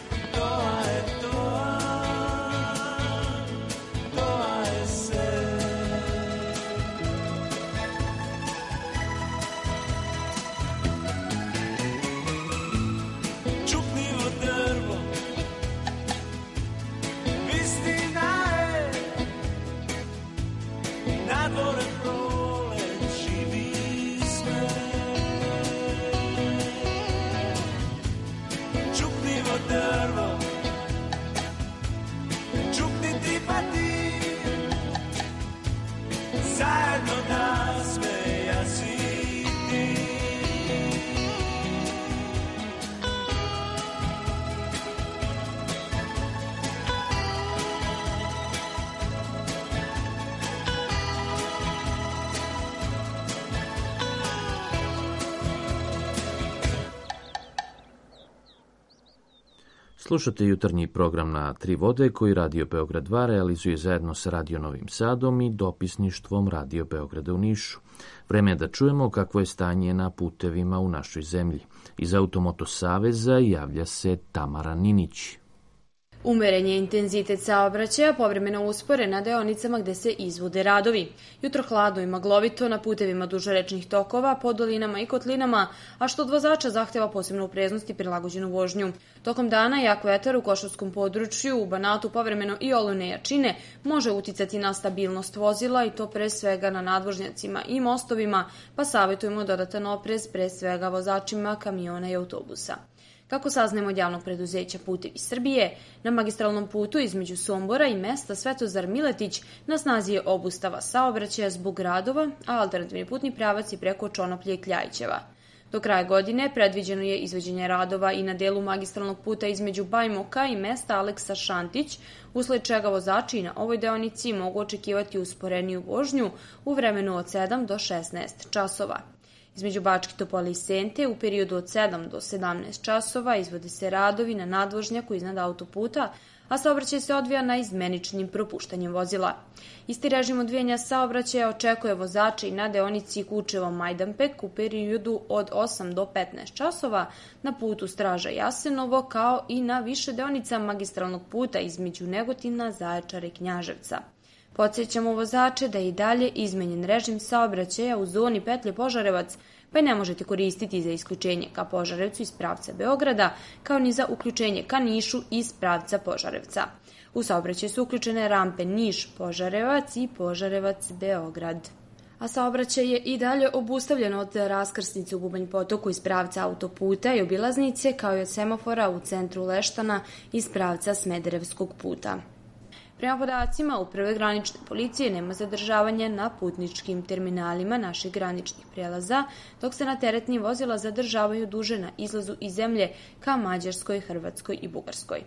to je to, to je se. Slušate jutarnji program na Tri vode koji Radio Beograd 2 realizuje zajedno sa Radio Novim Sadom i dopisništvom Radio Beograda u Nišu. Vreme je da čujemo kakvo je stanje na putevima u našoj zemlji. Iz Automoto saveza javlja se Tamara Ninić. Umeren je intenzitet saobraćaja, povremeno usporen na deonicama gde se izvode radovi. Jutro hladno i maglovito na putevima duže rečnih tokova, po dolinama i kotlinama, a što od vozača zahteva posebnu opreznost i prilagođenu vožnju. Tokom dana jak vetar u Košavskom području, u Banatu povremeno i olujne jačine može uticati na stabilnost vozila i to pre svega na nadvožnjacima i mostovima, pa savjetujemo dodatan oprez pre svega vozačima kamiona i autobusa. Kako saznajemo od javnog preduzeća Putevi Srbije, na magistralnom putu između Sombora i mesta Svetozar Miletić na snazi je obustava saobraćaja zbog radova, a alternativni putni pravac je preko Čonoplje i Kljajićeva. Do kraja godine predviđeno je izvođenje radova i na delu magistralnog puta između Bajmoka i mesta Aleksa Šantić, usled čega vozači na ovoj deonici mogu očekivati usporeniju vožnju u vremenu od 7 do 16 časova. Između Bačke Topole i Sente u periodu od 7 do 17 časova izvode se radovi na nadvožnjaku iznad autoputa, a saobraćaj se odvija na izmeničnim propuštanjem vozila. Isti režim odvijanja saobraćaja očekuje vozače i na deonici Kučevo-Majdanpek u periodu od 8 do 15 časova na putu Straža Jasenovo, kao i na više deonica magistralnog puta između Negotina, Zaječara i Knjaževca. Podsjećamo vozače da je i dalje izmenjen režim saobraćaja u zoni petlje Požarevac, pa je ne možete koristiti za isključenje ka Požarevcu iz pravca Beograda, kao ni za uključenje ka Nišu iz pravca Požarevca. U saobraćaj su uključene rampe Niš-Požarevac i Požarevac-Beograd. A saobraćaj je i dalje obustavljen od raskrsnice u Bubanj Potoku iz pravca autoputa i obilaznice, kao i od semafora u centru Leštana iz pravca Smederevskog puta. Prema podacima Uprave granične policije nema zadržavanja na putničkim terminalima naših graničnih prelaza, dok se na teretni vozila zadržavaju duže na izlazu iz zemlje ka Mađarskoj, Hrvatskoj i Bugarskoj.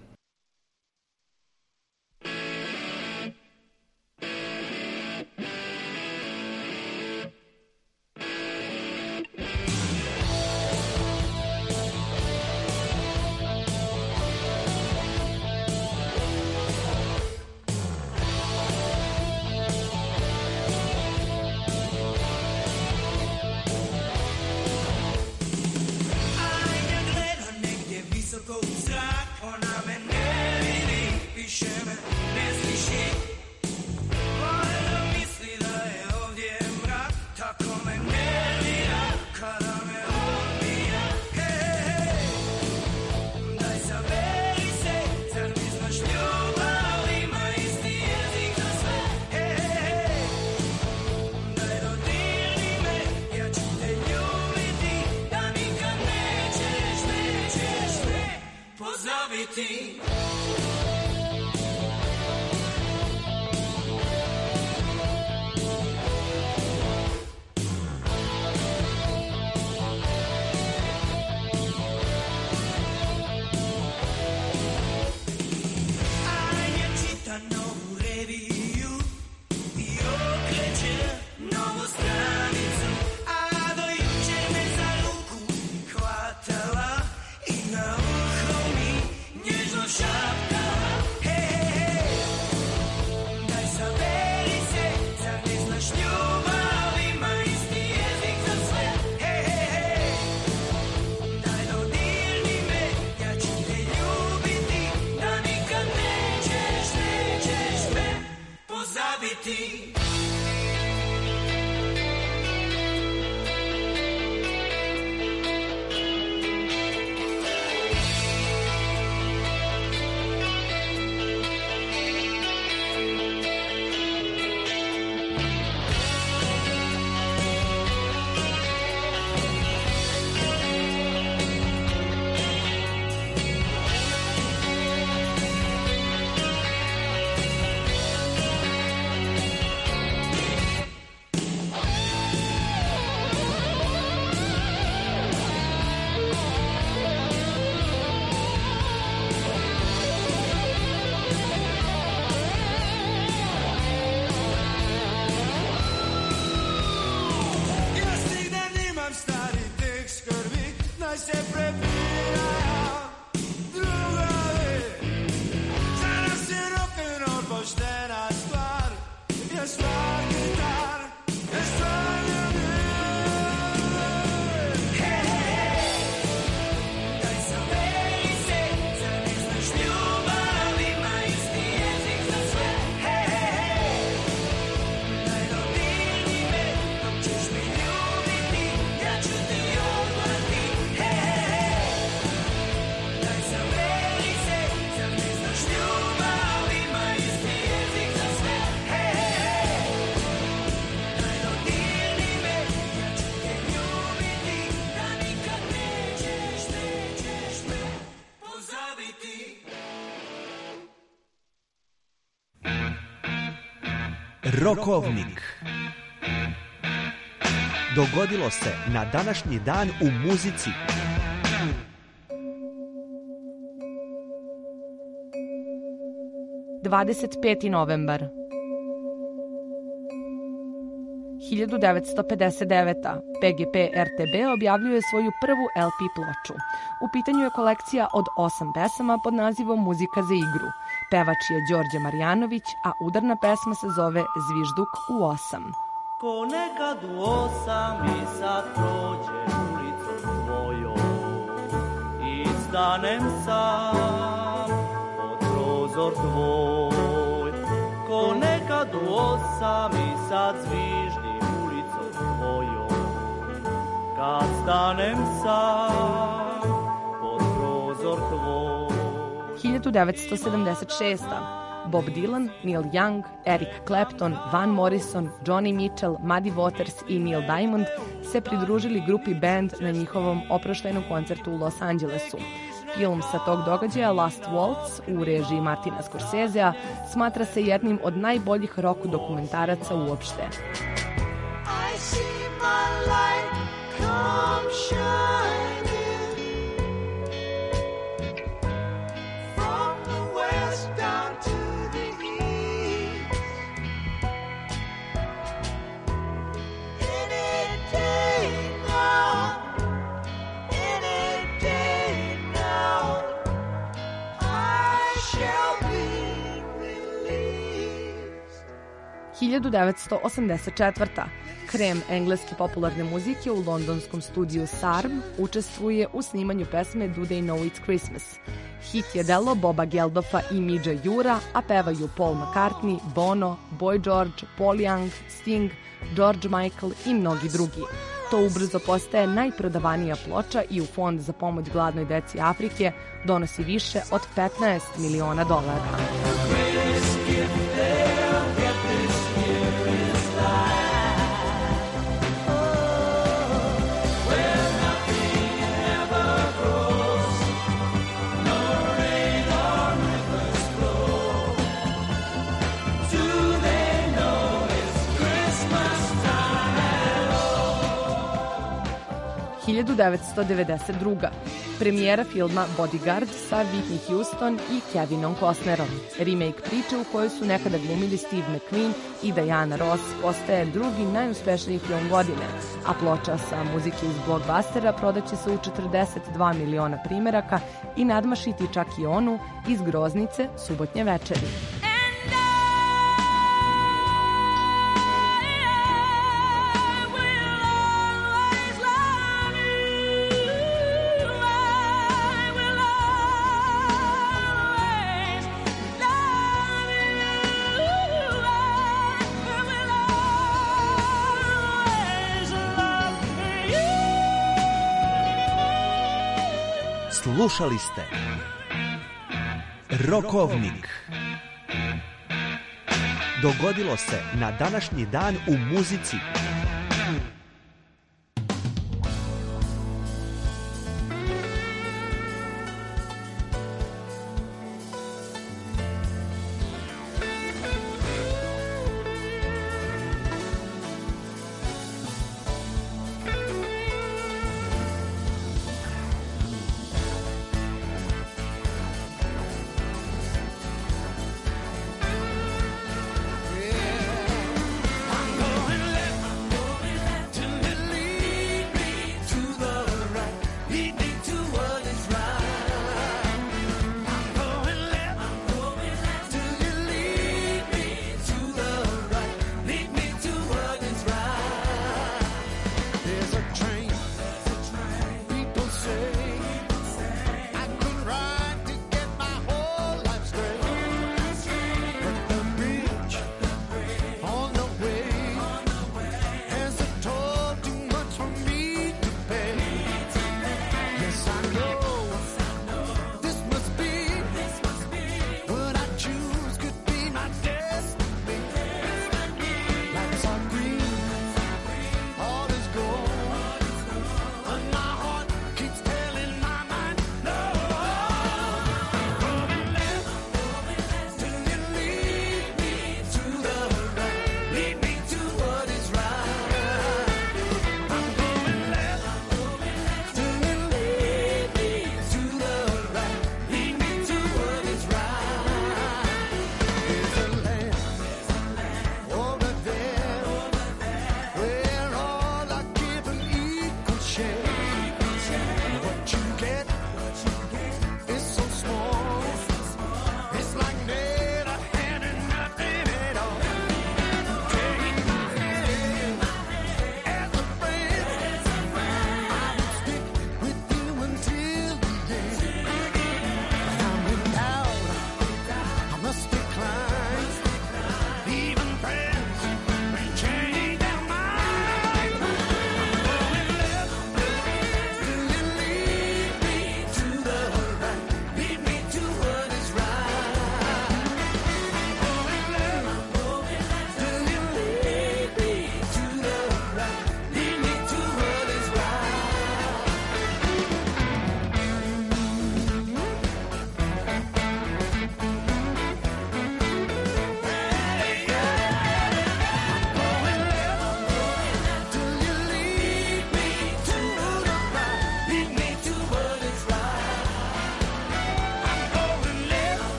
Shine. Rokovnik. Dogodilo se na današnji dan u muzici. novembar 1959. PGP RTB objavljuje svoju prvu LP ploču. U pitanju je kolekcija od 8 pesama pod nazivom Muzika za igru. Pevač je Đorđe Marjanović, a udarna pesma se zove Zvižduk u 8. Ko nekad u 8 i sad prođe ulicom tvojom i stanem sam pod prozor tvoj. Ko nekad u 8 i sad zviždim ulicom tvojom kad stanem sam pod prozor tvoj. 1976. Bob Dylan, Neil Young, Eric Clapton, Van Morrison, Johnny Mitchell, Muddy Waters i Neil Diamond se pridružili grupi Band na njihovom oproštajnom koncertu u Los Angelesu. Film sa tog događaja Last Waltz u režiji Martina Scorsesea smatra se jednim od najboljih rock dokumentaraca uopšte. I see my light come shining from the west down to the east. Any day now, any day now, I shall be released. 1984. Krem engleske popularne muzike u londonskom studiju Sarb učestvuje u snimanju pesme Do They Know It's Christmas. Hit je delo Boba Geldoffa i Midgea Jura, a pevaju Paul McCartney, Bono, Boy George, Paul Young, Sting, George Michael i mnogi drugi. To ubrzo postaje najprodavanija ploča i u Fond za pomoć gladnoj deci Afrike donosi više od $15 miliona. – 1992. Premijera filma Bodyguard sa Whitney Houston i Kevinom Costnerom. Remake priče u kojoj su nekada glumili Steve McQueen i Diana Ross postaje drugi najuspešniji film godine, a ploča sa muzike iz blockbustera prodaće se u 42 miliona primeraka i nadmašiti čak i onu iz Groznice Subotnje večeri. Slušali ste Rokovnik. Dogodilo se na današnji dan u muzici.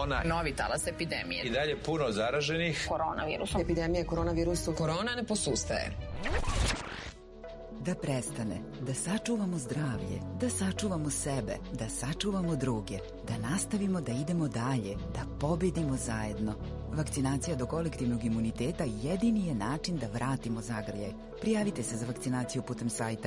korona. Novi talas epidemije. I dalje puno zaraženih. Koronavirusom. Epidemija koronavirusom. Korona ne posustaje. Da prestane, da sačuvamo zdravlje, da sačuvamo sebe, da sačuvamo druge, da nastavimo da idemo dalje, da pobedimo zajedno. Vakcinacija do kolektivnog imuniteta jedini je način da vratimo zagrljaj. Prijavite se za vakcinaciju putem sajta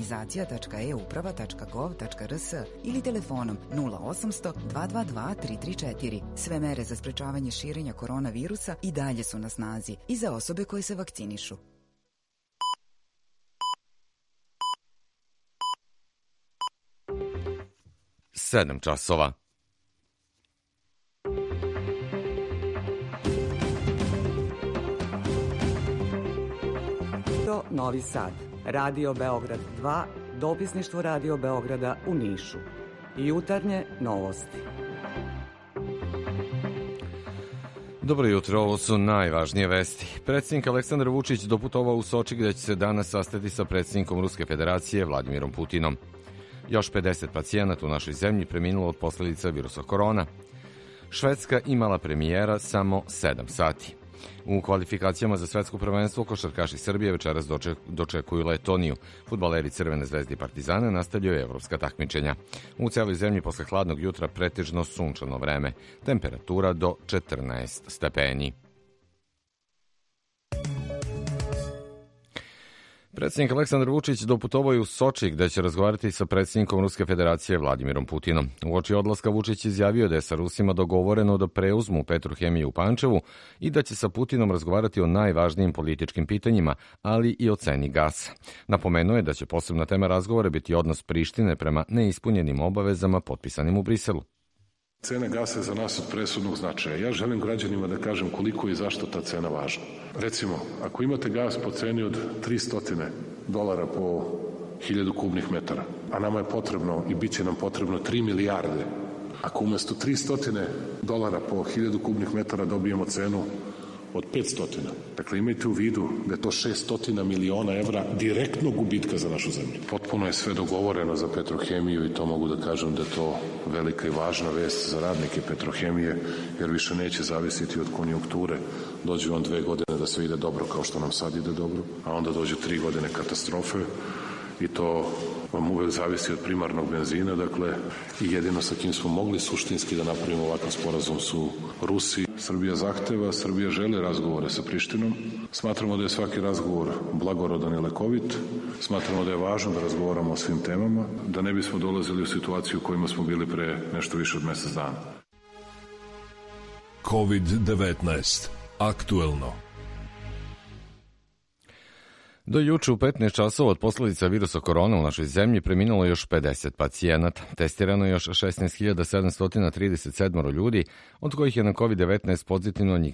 imunizacija.euprava.gov.rs ili telefonom 0800 222 334. Sve mere za sprečavanje širenja koronavirusa i dalje su na snazi i za osobe koje se vakcinišu. 7 časova. To Novi Sad, Radio Beograd 2, dopisništvo Radio Beograda u Nišu. Jutarnje novosti. Dobro jutro, ovo su najvažnije vesti. Predsjednik Aleksandar Vučić doputovao u Soči gdje će se danas sastati sa predsjednikom Ruske federacije Vladimirom Putinom. Još 50 pacijenata u našoj zemlji preminulo od posljedica virusa korona. Švedska imala premijera samo 7 sati. U kvalifikacijama za svetsko prvenstvo košarkaši Srbije večeras dočekuju Letoniju. Fudbaleri Crvene zvezde i Partizana nastavljaju evropska takmičenja. U cijeloj zemlji posle hladnog jutra pretežno sunčano vreme. Temperatura do 14 stepeni. Predsjednik Aleksandar Vučić doputovao je u Soči gdje će razgovarati sa predsjednikom Ruske federacije Vladimirom Putinom. Uoči odlaska Vučić izjavio da je sa Rusima dogovoreno da preuzmu Petrohemiju u Pančevu i da će sa Putinom razgovarati o najvažnijim političkim pitanjima, ali i o ceni gasa. Napomenuo je da će posebna tema razgovora biti odnos Prištine prema neispunjenim obavezama potpisanim u Briselu. Cena gasa je za nas od presudnog značaja. Ja želim građanima da kažem koliko i zašto ta cena važna. Recimo, ako imate gas po ceni od $300 po 1000 kubnih metara, a nama je potrebno i bit će nam potrebno 3 milijarde, ako umesto $300 po 1000 kubnih metara dobijemo cenu od 500. Dakle, imajte u vidu da je to 600 miliona evra direktnog gubitka za našu zemlju. Potpuno je sve dogovoreno za Petrohemiju i to mogu da kažem da je to velika i važna vest za radnike Petrohemije, jer više neće zavisiti od konjunkture. Dođe vam 2 godine da sve ide dobro kao što nam sad ide dobro, a onda dođe 3 godine katastrofe i to vam uvek zavisi od primarnog benzina, dakle, i jedino sa kim smo mogli suštinski da napravimo ovakav sporazum su Rusi. Srbija zahteva, Srbija želi razgovore sa Prištinom. Smatramo da je svaki razgovor blagorodan i lekovit. Smatramo da je važno da razgovaramo o svim temama, da ne bismo dolazili u situaciju u kojima smo bili pre nešto više od mjesec dana. COVID-19. Aktuelno. Do juče u 15 časova od posljedica virusa korona u našoj zemlji preminulo još 50 pacijenata. Testirano je još 16.737 ljudi, od kojih je na COVID-19 pozitivno njih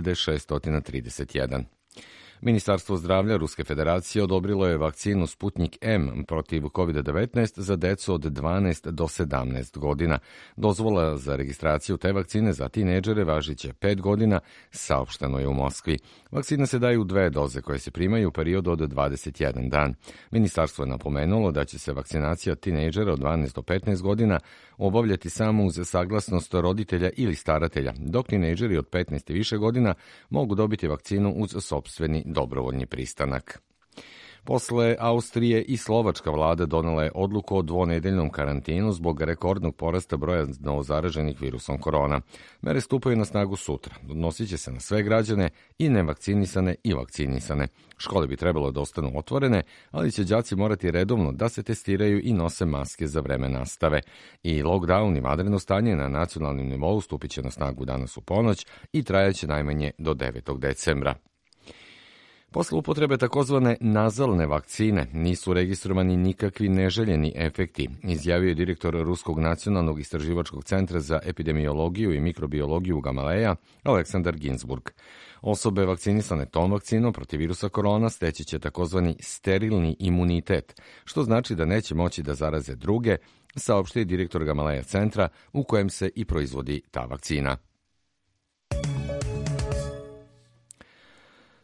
2631. Ministarstvo zdravlja Ruske federacije odobrilo je vakcinu Sputnik M protiv COVID-19 za decu od 12 do 17 godina. Dozvola za registraciju te vakcine za tinejdžere važiće 5 godina, saopšteno je u Moskvi. Vakcina se daje u 2 doze koje se primaju u periodu od 21 dan. Ministarstvo je napomenulo da će se vakcinacija tinejdžera od 12 do 15 godina obavljati samo uz saglasnost roditelja ili staratelja, dok tinejdžeri od 15 i više godina mogu dobiti vakcinu uz sopstveni dobrovoljni pristanak. Posle Austrije i slovačka vlada donela je odluku o dvonedeljnom karantinu zbog rekordnog porasta broja novozaraženih virusom korona. Mere stupaju na snagu sutra. Odnosit će se na sve građane, i nevakcinisane i vakcinisane. Škole bi trebalo da ostanu otvorene, ali će đaci morati redovno da se testiraju i nose maske za vreme nastave. I lockdown i vanredno stanje na nacionalnom nivou stupit će na snagu danas u ponoć i trajaće najmanje do 9. decembra. Posle upotrebe takozvane nazalne vakcine nisu registrovani nikakvi neželjeni efekti, izjavio je direktor Ruskog nacionalnog istraživačkog centra za epidemiologiju i mikrobiologiju Gamaleja, Aleksandar Ginsburg. Osobe vakcinisane tom vakcinom protiv virusa korona steći će takozvani sterilni imunitet, što znači da neće moći da zaraze druge, saopštio je direktor Gamaleja centra u kojem se i proizvodi ta vakcina.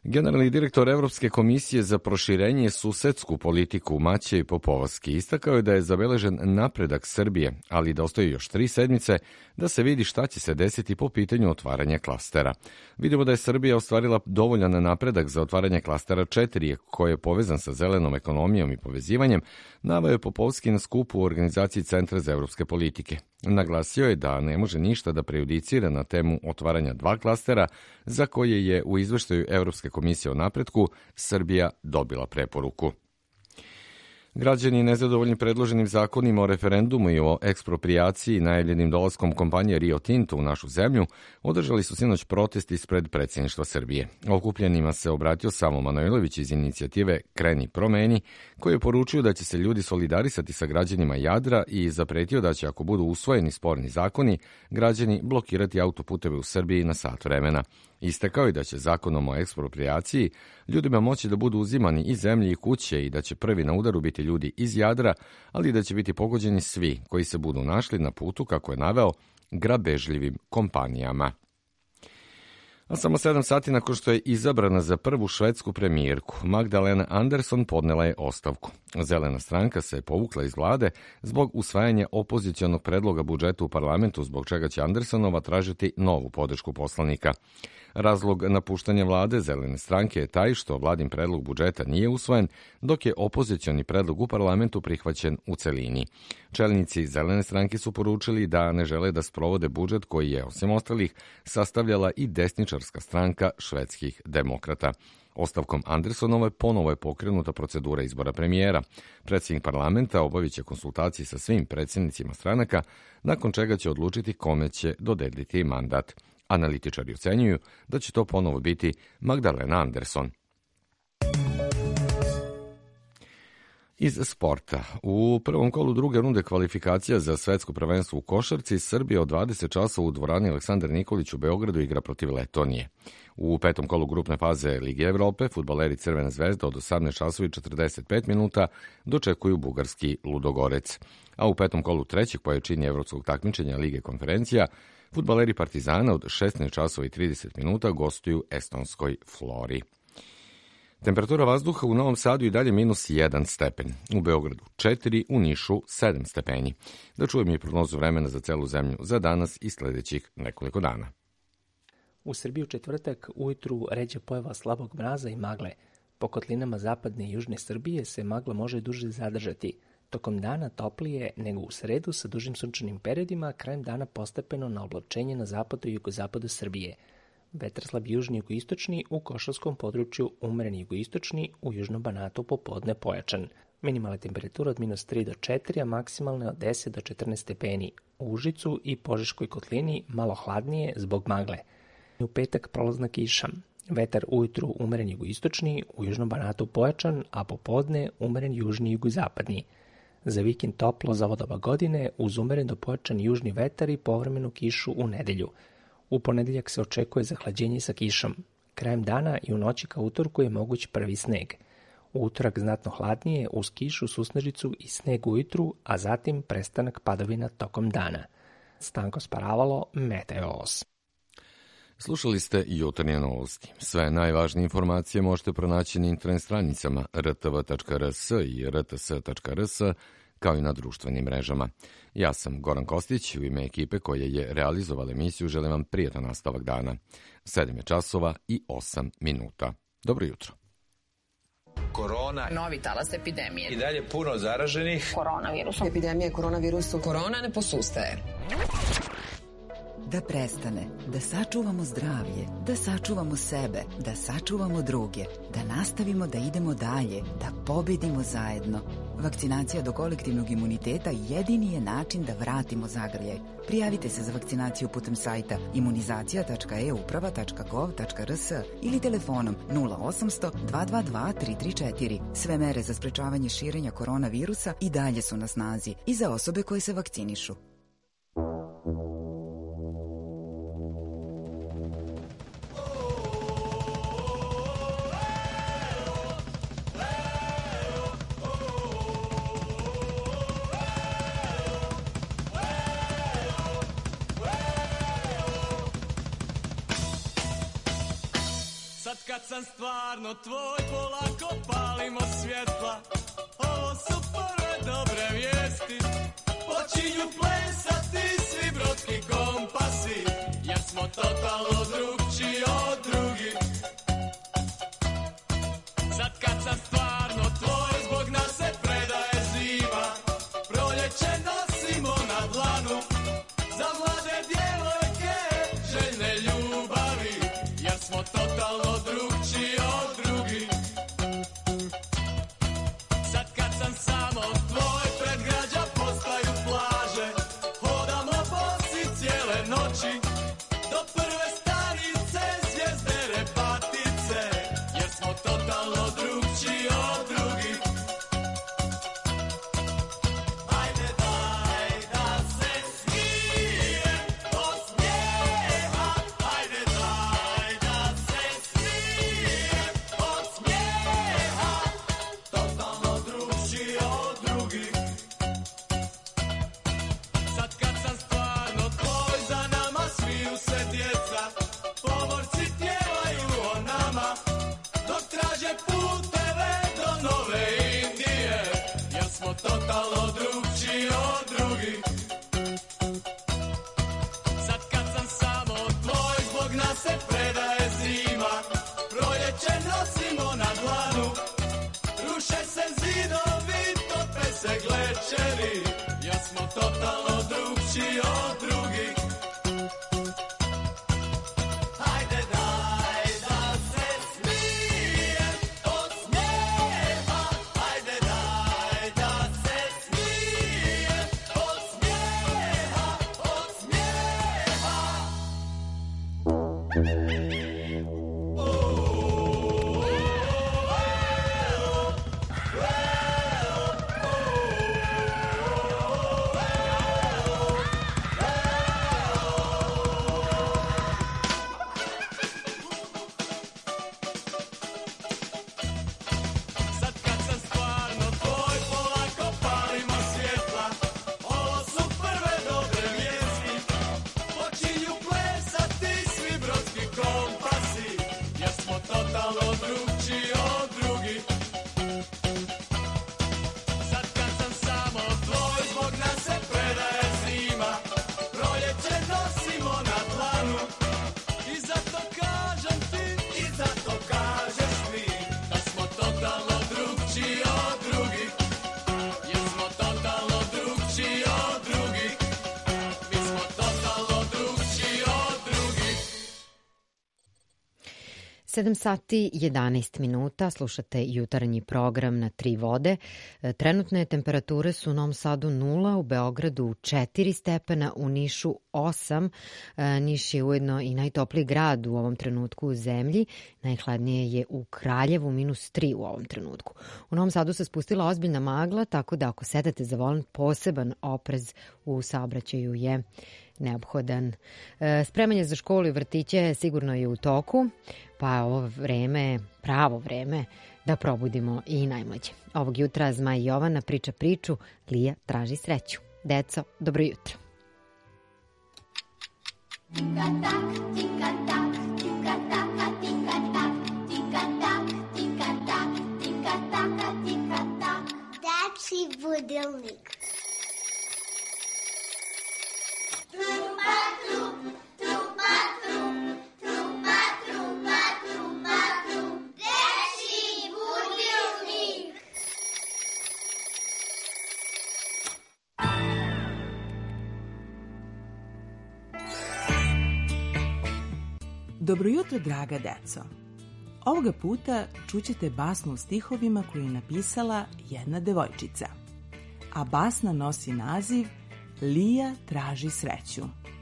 Generalni direktor Evropske komisije za proširenje i susedsku politiku Maćej Popovski istakao je da je zabeležen napredak Srbije, ali da ostaju još 3 sedmice da se vidi šta će se desiti po pitanju otvaranja klastera. Vidimo da je Srbija ostvarila dovoljan napredak za otvaranje klastera 4, koji je povezan sa zelenom ekonomijom i povezivanjem, naveo je Popovski na skupu u organizaciji Centra za evropske politike. Naglasio je da ne može ništa da prejudicira na temu otvaranja 2 klastera, za koje je u izveštaju Evropske komisije o napretku Srbija dobila preporuku. Građani nezadovoljni predloženim zakonima o referendumu i o eksproprijaciji najavljenim dolaskom kompanije Rio Tinto u našu zemlju održali su sinoć protest ispred predsjedništva Srbije. Okupljenima se obratio Samo Manojlović iz inicijative Kreni promeni, koji je poručio da će se ljudi solidarisati sa građanima Jadra i zapretio da će, ako budu usvojeni sporni zakoni, građani blokirati autoputeve u Srbiji na sat vremena. Istakao je da će zakonom o eksproprijaciji ljudima moći da budu uzimani i zemlje i kuće i da će prvi na udaru biti ljudi iz Jadra, ali da će biti pogođeni svi koji se budu našli na putu, kako je naveo, grabežljivim kompanijama. A samo 7 sati nakon što je izabrana za prvu švedsku premijerku, Magdalena Andersson podnela je ostavku. Zelena stranka se povukla iz vlade zbog usvajanja opozicionog predloga budžeta u parlamentu, zbog čega će Anderssonova tražiti novu podršku poslanika. Razlog napuštanja vlade Zelene stranke je taj što vladin predlog budžeta nije usvojen, dok je opozicioni predlog u parlamentu prihvaćen u celini. Čelnici Zelene stranke su poručili da ne žele da sprovode budžet koji je, osim ostalih, sastavljala i desničarska stranka švedskih demokrata. Ostavkom Anderssonove ponovo je pokrenuta procedura izbora premijera. Predsjednik parlamenta obavit će konsultacije sa svim predsjednicima stranaka, nakon čega će odlučiti kome će dodeliti mandat. Analitičari ocenjuju da će to ponovo biti Magdalena Andersson. Iz sporta. U prvom kolu druge runde kvalifikacija za svetsko prvenstvo u košarci Srbija od 20 časova u dvorani Aleksandar Nikolić u Beogradu igra protiv Letonije. U petom kolu grupne faze Lige Evrope fudbaleri Crvene zvezde od 18 časova i 45 minuta dočekuju bugarski Ludogorec. A u petom kolu trećeg pojačinja evropskog takmičenja Lige konferencija fudbaleri Partizana od 16 časova i 30 minuta gostuju estonskoj Flori. Temperatura vazduha u Novom Sadu i dalje -1 stepen, u Beogradu 4, u Nišu 7 stepeni. Da čujemo i prognozu vremena za celu zemlju za danas i sledećih nekoliko dana. U Srbiji u četvrtak ujutru ređa pojava slabog mraza i magle. Po kotlinama zapadne i južne Srbije se magla može duže zadržati. Tokom dana toplije nego u sredu sa dužim sunčanim periodima, krajem dana postepeno na oblačenje na zapadu i jugozapadu Srbije. Vetar slab južni jugoistočni, u Košavskom području umeren jugoistočni, u južnom Banatu popodne pojačan. Minimalna temperatura od -3 do 4, a maksimalne od 10 do 14 stepeni. U Užicu i Požeškoj kotlini malo hladnije zbog magle. U petak prolazna kiša. Vetar ujutru umeren jugoistočni, u južnom Banatu pojačan, a popodne umeren južni jugozapadni. Za vikend toplo za ovo doba godine, uz umeren do pojačan južni vetar i povremenu kišu u nedelju. U ponedeljak se očekuje zahlađenje sa kišom. Krajem dana i u noći ka utorku je moguć prvi sneg. U utorak znatno hladnije, uz kišu, susnežicu i sneg ujutru, a zatim prestanak padavina tokom dana. Stanko Sparavalo, Meteos. Slušali ste jutarnje novosti. Sve najvažnije informacije možete pronaći na internet stranicama rtv.rs i rts.rs, kao i na društvenim mrežama. Ja sam Goran Kostić, u ime ekipe koja je realizovala emisiju želim vam prijatan nastavak dana. 7 je časova i 8 minuta. Dobro jutro. Korona. Novi talas epidemije. I dalje puno zaraženih. Koronavirusom. Epidemija koronavirusom. Korona ne posustaje. Da prestane, da sačuvamo zdravlje, da sačuvamo sebe, da sačuvamo druge, da nastavimo da idemo dalje, da pobedimo zajedno. Vakcinacija do kolektivnog imuniteta jedini je način da vratimo zagrljaj. Prijavite se za vakcinaciju putem sajta imunizacija.euprava.gov.rs ili telefonom 0800 222 334. Sve mere za sprečavanje širenja koronavirusa i dalje su na snazi i za osobe koje se vakcinišu. Kad sam stvarno tvoj, polako palimo svjetla. Ovo su prve dobre vijesti. Počinju plesati svi brodski kompasi, jer smo totalno drugčiji od drugih. Sad kad sam stvarno tvoj, zbog nas se predaje zima. Proljeće nosimo na dlanu, za mlade djevojke željne ljubavi, jer smo totalno drugčiji od drugih. Sad kad sam samo tvoj, pred građa postaju plaže. Hodamo bosi cijele noći, do prve stanice zvijezde Repatice, jer smo totalno drugčiji od drugih. Ajde daj da se smijem od smijeha, ajde daj da se smijem od smijeha, totalno drugčiji od drugih. Sad kad sam stvarno tvoj, za nama smiju se djeca, pomorci pjevaju o nama, dok traže puteve do Nove Indije, jer smo totalno drugčiji od drugih. Sad kad sam samo tvoj, zbog nas se predaje zima. Proljeće nosimo na dlanu, ruše se zidovi, tope se glečeri, jer smo totalno drugčiji od drugih. Ajde daj da se smijem od smijeha, ajde daj da se smijem od smijeha, od smijeha. Sad kad sam stvarno tvoj, polako palimo svjetla. Ovo su prve dobre vijesti. Počinju plesati svi brodski kompasi, jer smo totalno drugčiji od drugih. Sad kad sam samo tvoj, zbog nas se predaje zima. Proljeće nosimo na dlanu, i zato kažem ti, i zato kažeš mi, da smo totalno drugčiji od drugih. Jer smo totalno drugčiji od drugih. Mi smo totalno drugčiji od drugih. 7 sati 11 minuta, slušate jutarnji program na Tri vode. Trenutne temperature su u Novom Sadu 0, u Beogradu 4 stepena, u Nišu 8. Niš je ujedno i najtopliji grad u ovom trenutku u zemlji. Najhladnije je u Kraljevu, -3 u ovom trenutku. U Novom Sadu se spustila ozbiljna magla, tako da ako sedate za volan, poseban oprez u saobraćaju je neophodan. Spremanje za školu i vrtiće sigurno je u toku, pa ovo vreme, pravo vreme da probudimo i najmlađe. Ovog jutra Zmaj Jovana priča priču, Lija traži sreću. Deco, dobro jutro. Tika-tak, tika-tak, tika-taka, tika-tak, tika-tak, tika-tak, tika-taka, tika-tak. Dečji budilnik. Trupa, trup, trupa, trup, trupa, trupa, trupa, trup. Dečji budilnik. Dobro jutro, draga deco. Ovoga puta čućete basnu u stihovima koju je napisala jedna devojčica. A basna nosi naziv Lija traži sreću.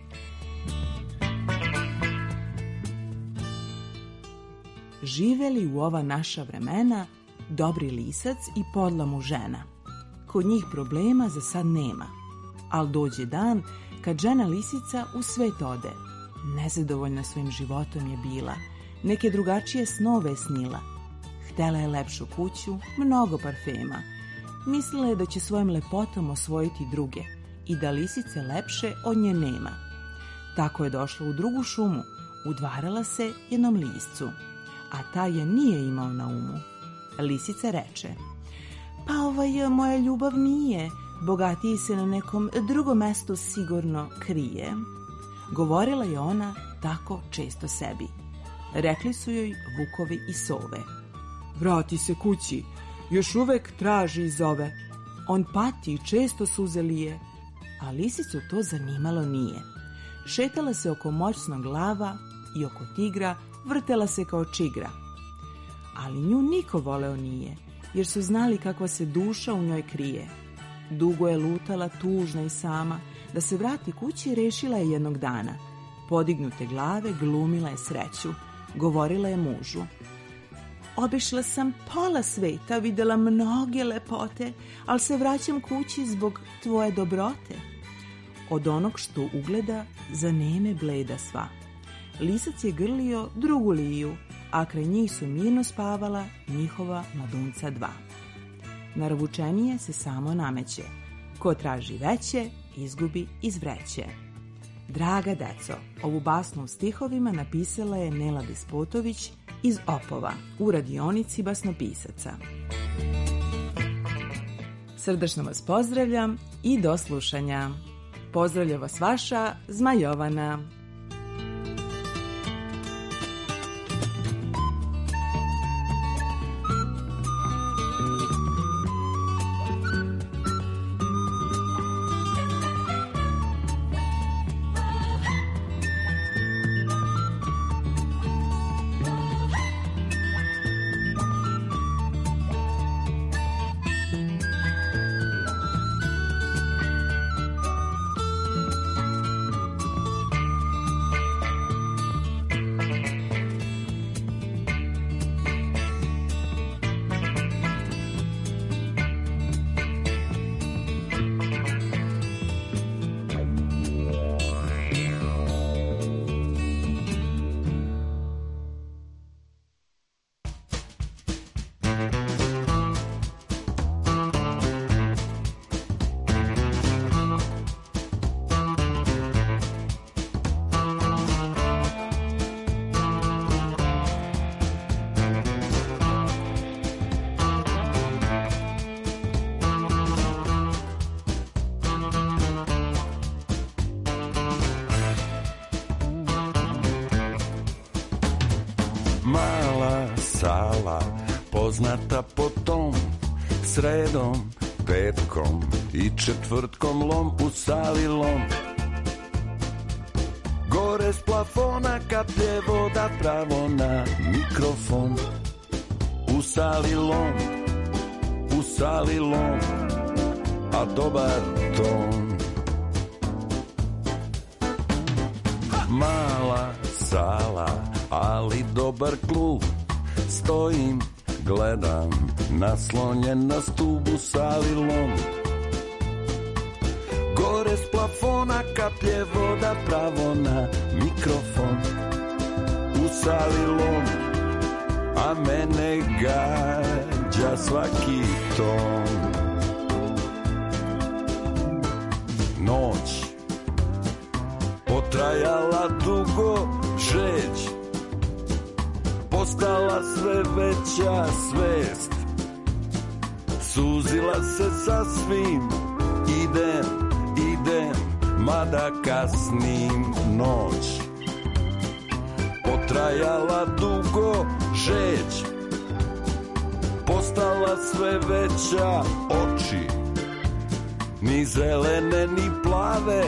Živeli u ova naša vremena dobri lisac i podla mu žena. Kod njih problema za sad nema, al dođe dan kad žena lisica u svet ode. Nezadovoljna svojim životom je bila, neke drugačije snove snila. Htela je lepšu kuću, mnogo parfema. Mislila je da će svojim lepotom osvojiti druge i da lisice lepše od nje nema. Tako je došla u drugu šumu, udvarala se jednom liscu. a taj je nije imao na umu. Lisica reče: pa moja ljubav nije, bogatiji se na nekom drugom mestu sigurno krije. Govorila je ona tako često sebi. Rekli su joj vukovi i sove: vrati se kući, još uvek traži i zove. On pati i često suze lije. A lisicu to zanimalo nije. Šetala se oko moćnog lava i oko tigra, vrtela se kao čigra. Ali nju niko voleo nije, jer su znali kakva se duša u njoj krije. Dugo je lutala, tužna i sama, da se vrati kući rešila je jednog dana. Podignute glave glumila je sreću, govorila je mužu: obišla sam pola sveta, videla mnoge lepote, ali se vraćam kući zbog tvoje dobrote. Od onog što ugleda, zaneme bleda sva. Lisac je grlio drugu liju, a kraj njih su mirno spavala njihova mladunca dva. Naravvučenije se samo nameće. Ko traži veće, izgubi iz vreće. Draga deco, ovu basnu u stihovima napisala je Nela Despotović iz Opova u radionici basnopisaca. Srdačno vas pozdravljam i do slušanja. Pozdravlja vas vaša Zmajovana. Sala, poznata po tom sredom, petkom i četvrtkom lom u sali lom. Gore s plafona kaplje voda pravo na mikrofon. U sali lom, a dobar ton. Mala sala, ali dobar klub. Stojim, gledam, naslonjen na stubu sali lom. Gore s plafona kaplje voda pravo na mikrofon. U sali lom, a mene gađa svaki ton. Noć potrajala dugo, žeć postala sve veća svest. Suzila se sasvim, idem, mada kasnim. Noć potrajala dugo, žeć postala sve veća. Oči ni zelene ni plave,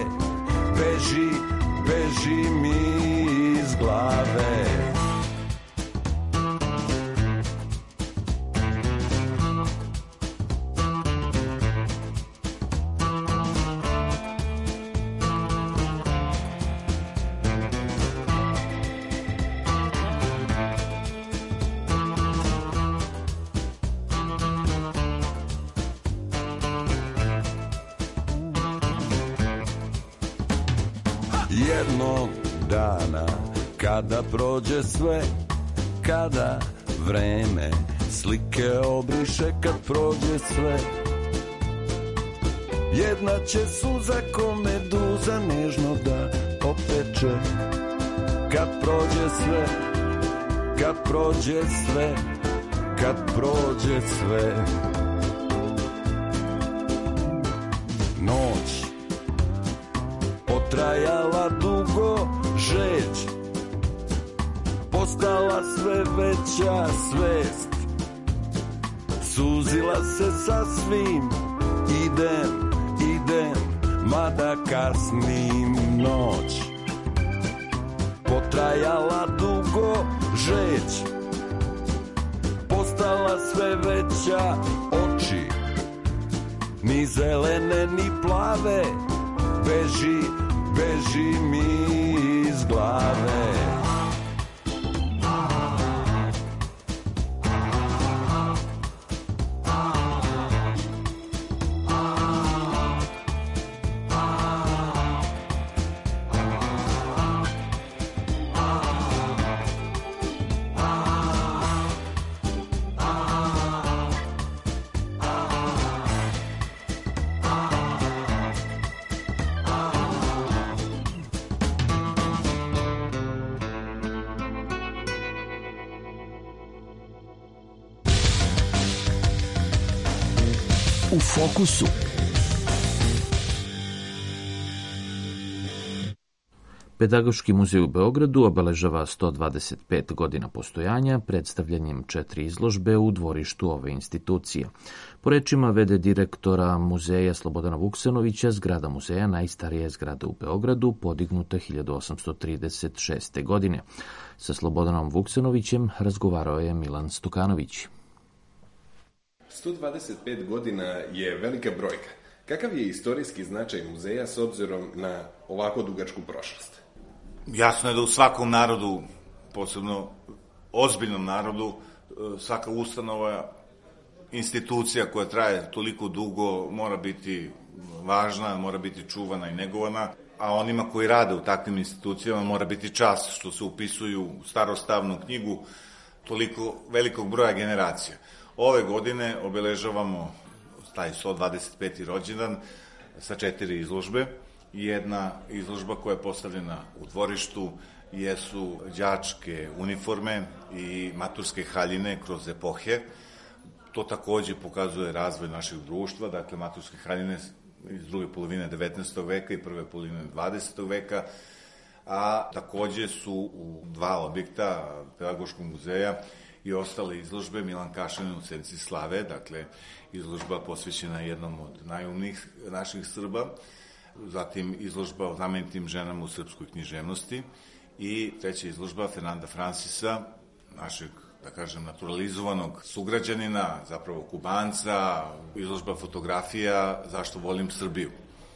beži mi iz glave. Jednog dana, kada prođe sve, kada vreme slike obriše, kad prođe sve, jedna će suza ko meduza nežno da opeče. Kad prođe sve, kad prođe sve, kad prođe sve. Noć potrajala dugo, žeć postala sve veća svest, suzila se sasvim, idem, mada kasnim. Noć potrajala dugo, žeć postala sve veća, oči ni zelene ni plave, beži mi iz glave. U fokusu. Pedagoški muzej u Beogradu obeležava 125 godina postojanja predstavljanjem 4 izložbe u dvorištu ove institucije. Po rečima v.d. direktora muzeja Slobodana Vuksanovića, zgrada muzeja najstarija je zgrada u Beogradu, podignuta 1836. godine. Sa Slobodanom Vuksanovićem razgovarao je Milan Stokanović. 125 godina je velika brojka. Kakav je istorijski značaj muzeja s obzirom na ovako dugačku prošlost? Jasno je da u svakom narodu, posebno ozbiljnom narodu, svaka ustanova, institucija koja traje toliko dugo mora biti važna, mora biti čuvana i negovana, a onima koji rade u takvim institucijama mora biti čast što se upisuju u starostavnu knjigu toliko velikog broja generacija. Ove godine obeležavamo taj 125. rođendan sa 4 izložbe. Jedna izložba koja je postavljena u dvorištu jesu đačke uniforme i maturske haljine kroz epohe. To takođe pokazuje razvoj našeg društva, dakle maturske haljine iz druge polovine 19. veka i prve polovine 20. veka, a takođe su u 2 objekta Pedagoškog muzeja i ostale izložbe Milan Kašanin u Senci slave, dakle izložba posvećena jednom od najumnijih naših Srba, zatim izložba o znamenitim ženama u srpskoj književnosti i treća izložba Fernanda Francisa, našeg, da kažem, naturalizovanog sugrađanina, zapravo Kubanca, izložba fotografija Zašto volim Srbiju.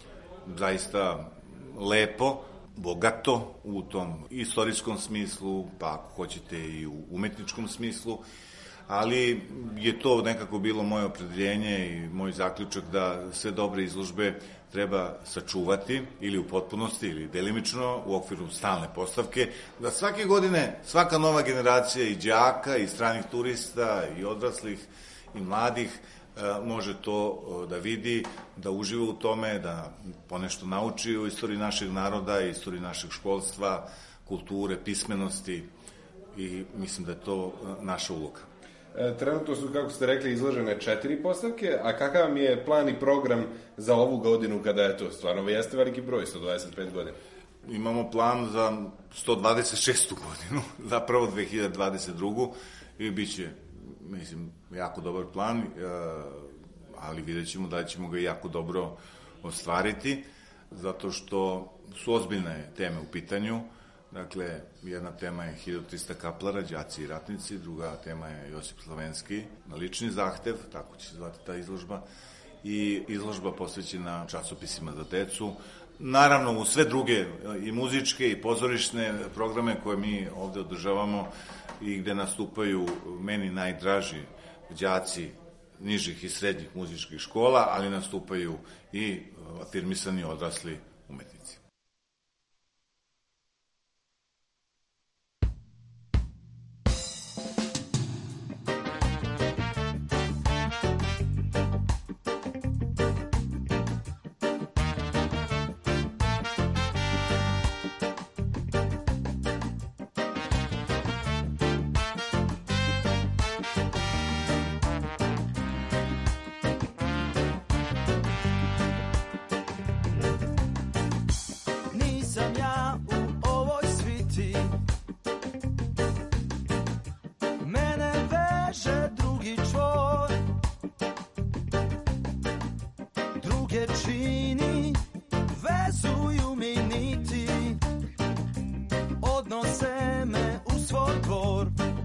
Zaista lepo, bogato u tom istorijskom smislu, pa ako hoćete i u umetničkom smislu, ali je to nekako bilo moje opredeljenje i moj zaključak da sve dobre izložbe treba sačuvati ili u potpunosti ili delimično u okviru stalne postavke, da svake godine svaka nova generacija i đaka i stranih turista i odraslih i mladih može to da vidi, da uživa u tome, da ponešto nauči o istoriji našeg naroda, istoriji našeg školstva, kulture, pismenosti i mislim da je to naša uloga. Trenutno su, kako ste rekli, izložene 4 postavke, a kakav vam je plan i program za ovu godinu kada je to? Stvarno, jeste veliki broj, 125 godina. Imamo plan za 126. godinu, zapravo 2022. i bit će, mislim, jako dobar plan, ali vidjet ćemo da ćemo ga jako dobro ostvariti, zato što su ozbiljne teme u pitanju. Dakle, jedna tema je 1300 kaplara, đaci i ratnici, druga tema je Josip Slavenski na lični zahtev, tako će se zvati ta izložba, i izložba posvećena časopisima za decu. Naravno, u sve druge i muzičke i pozorišne programe koje mi ovde održavamo i gde nastupaju meni najdraži đaci nižih i srednjih muzičkih škola, ali nastupaju i afirmisani odrasli umetnici. druge čini, vezuju mi niti, odnose me u svoj dvor.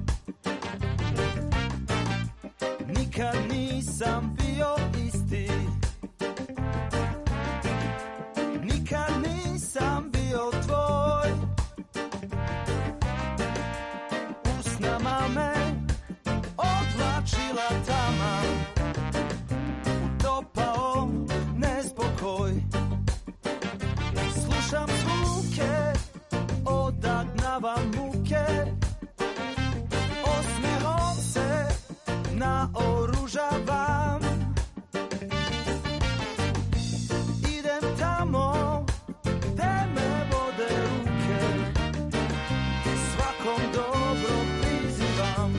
Nikad nisam bio isti, nikad nisam bio tvoj. Usnama me odvlačila tama, utopao nespokoj. Slušam zvuke, odagnavam muke, osmehom se naoružavam. Idem tamo gde me vode ruke, svakom dobro prizivam.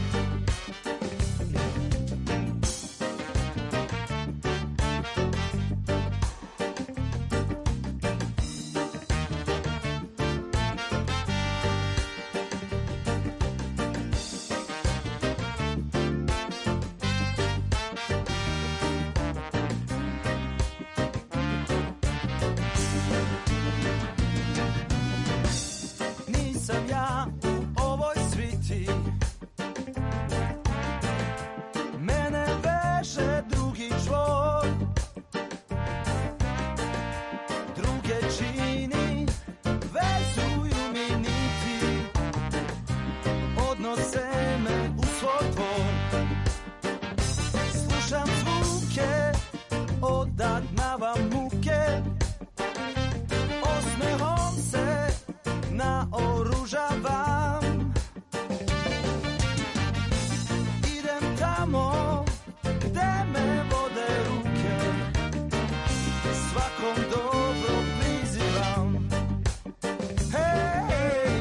Nisam ja u ovoj sviti, mene veže drugi čvor. Druge čini, vezuju mi niti, odnose me u svoj dvor. Slušam zvuke, odagnavam muke, osmehom se naoružavam. Idem tamo gde me vode ruke, svakom dobro prizivam. Hej!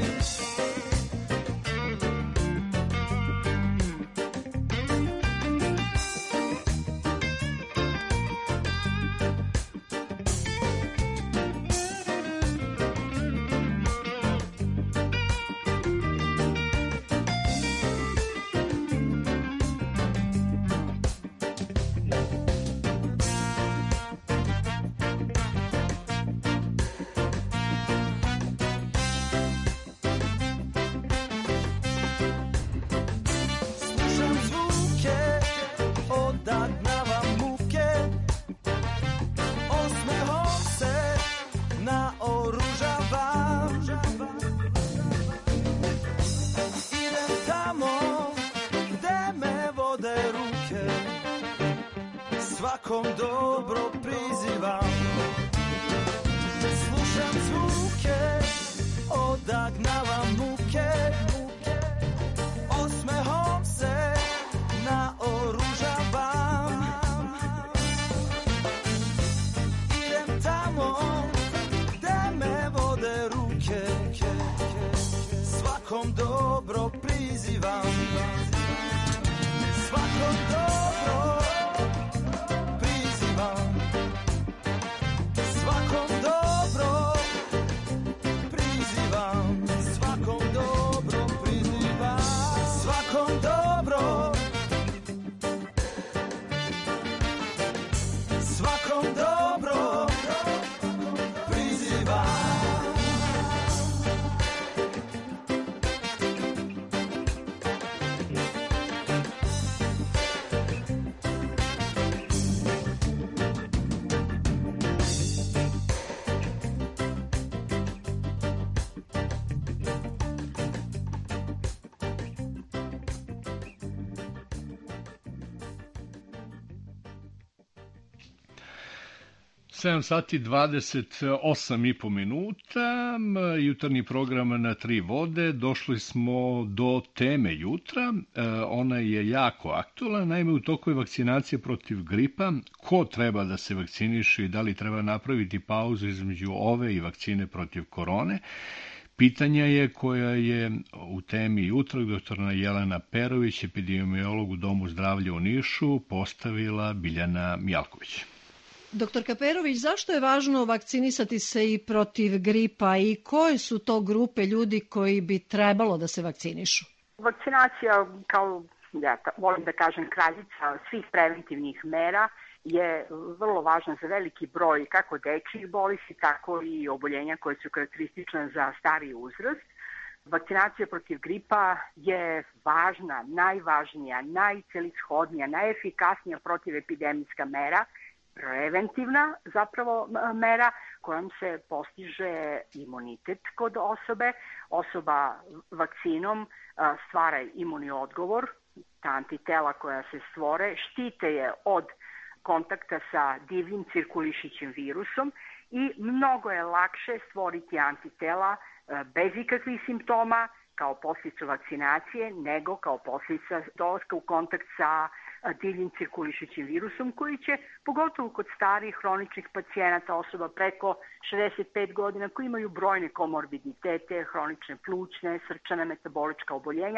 Slušam zvuke, odagnavam muke, osmehom se naoružavam. Idem tamo gde me vode ruke, svakom dobro prizivam. Slušam zvuke, odagnavam muke, osmehom se naoružavam. Idem tamo gde me vode ruke, svakom dobro prizivam. Svakom dobro prizivam. Svakom dobro prizivam. Svakom dobro prizivam. Svakom dobro. Svakom dobro prizivam. 7 sati 28,5 minuta, jutarnji program na tri vode. Došli smo do teme jutra, ona je jako aktualna. Naime, u toku je vakcinacija protiv gripa. Ko treba da se vakciniše i da li treba napraviti pauzu između ove i vakcine protiv korone? Pitanja je koja je u temi jutra doktorna Jelena Perović, epidemiolog u Domu zdravlja u Nišu, postavila Biljana Mjalković. Doktor Kaperović, zašto je važno vakcinisati se i protiv gripa i koje su to grupe ljudi koji bi trebalo da se vakcinišu? Vakcinacija, kao ja volim da kažem kraljica svih preventivnih mera, je vrlo važna za veliki broj kako dečjih bolesti, tako i oboljenja koje su karakteristične za stariji uzrast. Vakcinacija protiv gripa je važna, najvažnija, najcelishodnija, najefikasnija protivepidemijska mera, preventivna zapravo mera kojom se postiže imunitet kod osobe. Osoba vakcinom stvara imunni odgovor, ta antitela koja se stvore štite je od kontakta sa divljim cirkulišićim virusom i mnogo je lakše stvoriti antitela bez ikakvih simptoma kao posljedicu vakcinacije nego kao posljedica dolaska u kontakt sa divljim cirkulišićim virusom koji će, pogotovo kod starih hroničnih pacijenata, osoba preko 65 godina koji imaju brojne komorbiditete, hronične plućne, srčane, metabolička oboljenja,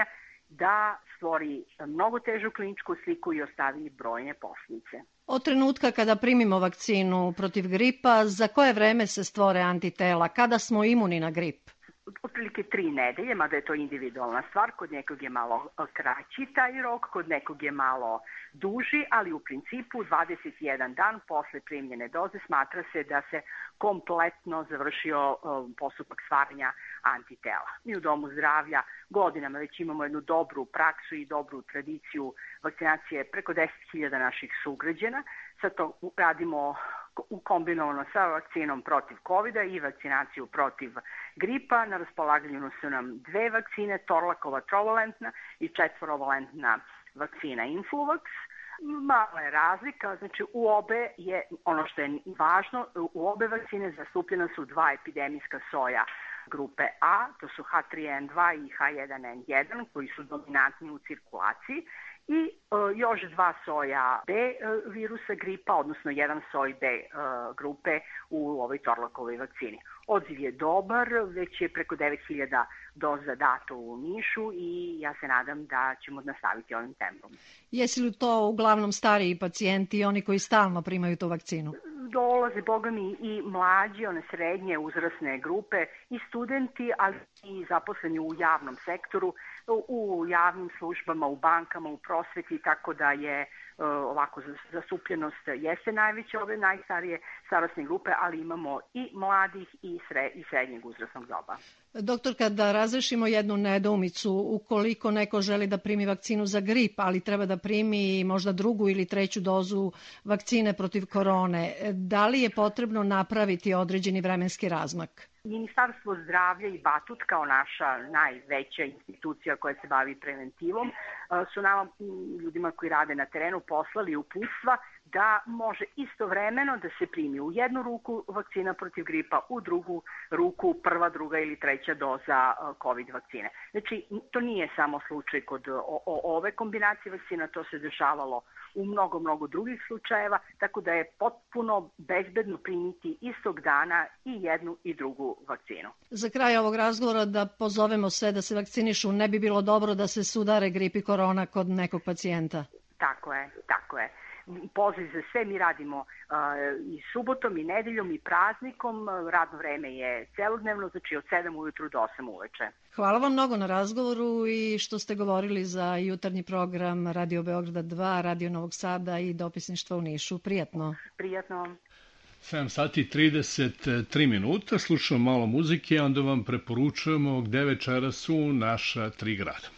da stvori mnogo težu kliničku sliku i ostavi brojne posljedice. Od trenutka kada primimo vakcinu protiv gripa, za koje vreme se stvore antitela? Kada smo imuni na grip? Otprilike 3 nedelje, mada je to individualna stvar, kod nekog je malo kraći taj rok, kod nekog je malo duži, ali u principu 21 dan posle primljene doze smatra se da se kompletno završio postupak stvaranja antitela. Mi u Domu zdravlja godinama već imamo jednu dobru praksu i dobru tradiciju vakcinacije preko 10.000 naših sugrađana. Sad to radimo kombinovano sa vakcinom protiv COVID-a i vakcinaciju protiv gripa. Na raspolaganju su nam 2 vakcine, Torlakova trovalentna i 4-valentna vakcina Influvax. Mala je razlika, znači u obe je, ono što je važno, u obe vakcine zastupljena su 2 epidemijska soja grupe A, to su H3N2 i H1N1 koji su dominantni u cirkulaciji i još 2 soja B virusa gripa, odnosno 1 soj B grupe u ovoj Torlakovoj vakcini. Odziv je dobar, već je preko 9.000 doza dato u Nišu i ja se nadam da ćemo nastaviti ovim tempom. Jesi li to uglavnom stariji pacijenti i oni koji stalno primaju tu vakcinu? Dolaze, boga mi, i mlađi, one srednje uzrasne grupe, i studenti, ali i zaposleni u javnom sektoru, u javnim službama, u bankama, u prosveti, tako da je ovako zastupljenost jeste najveća ove najstarije starosne grupe, ali imamo i mladih i srednjeg uzrasnog doba. Doktorka, da razrešimo jednu nedoumicu, ukoliko neko želi da primi vakcinu za grip, ali treba da primi možda 2. ili 3. dozu vakcine protiv korone, da li je potrebno napraviti određeni vremenski razmak? Ministarstvo zdravlja i Batut kao naša najveća institucija koja se bavi preventivom su nama, ljudima koji rade na terenu, poslali uputstva da može istovremeno da se primi u jednu ruku vakcina protiv gripa, u drugu ruku 1., 2. ili 3. doza COVID vakcine. Znači, to nije samo slučaj kod ove kombinacije vakcina, to se dešavalo u mnogo drugih slučajeva, tako da je potpuno bezbedno primiti istog dana i jednu i drugu vakcinu. Za kraj ovog razgovora da pozovemo sve da se vakcinišu, ne bi bilo dobro da se sudare grip i korona kod nekog pacijenta? Tako je. Poziv za sve, mi radimo i subotom i nedeljom i praznikom, radno vreme je celodnevno, znači od 7 ujutru do 8 uveče. Hvala vam mnogo na razgovoru i što ste govorili za jutarnji program Radio Beograda 2, Radio Novog Sada i dopisništva u Nišu. Prijatno. 7 sati 33 minuta, slušamo malo muzike, onda vam preporučujemo gde večera su naša 3 grada.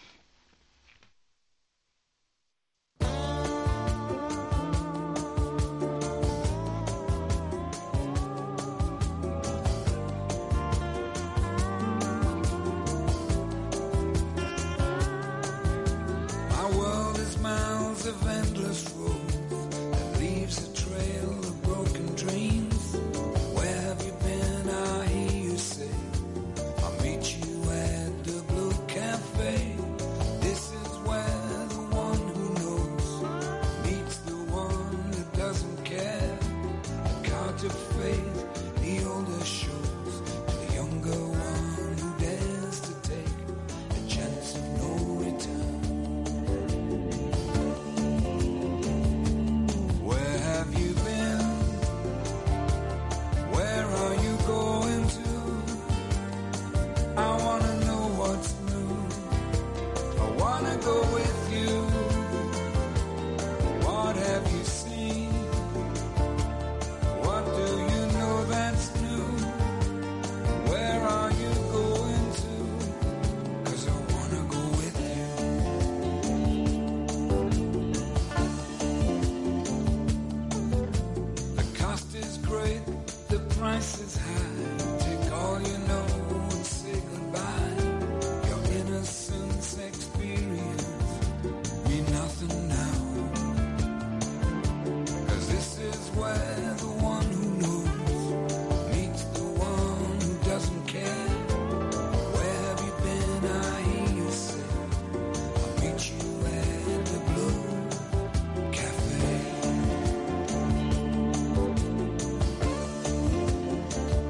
Go with you. What have you seen? price is high. Take all you know and say goodbye. Your innocence experience mean nothing now. 'Cause this is where the one who knows meets the one who doesn't care. Where have you been? I hear you say, I'll meet you at the Blue Cafe.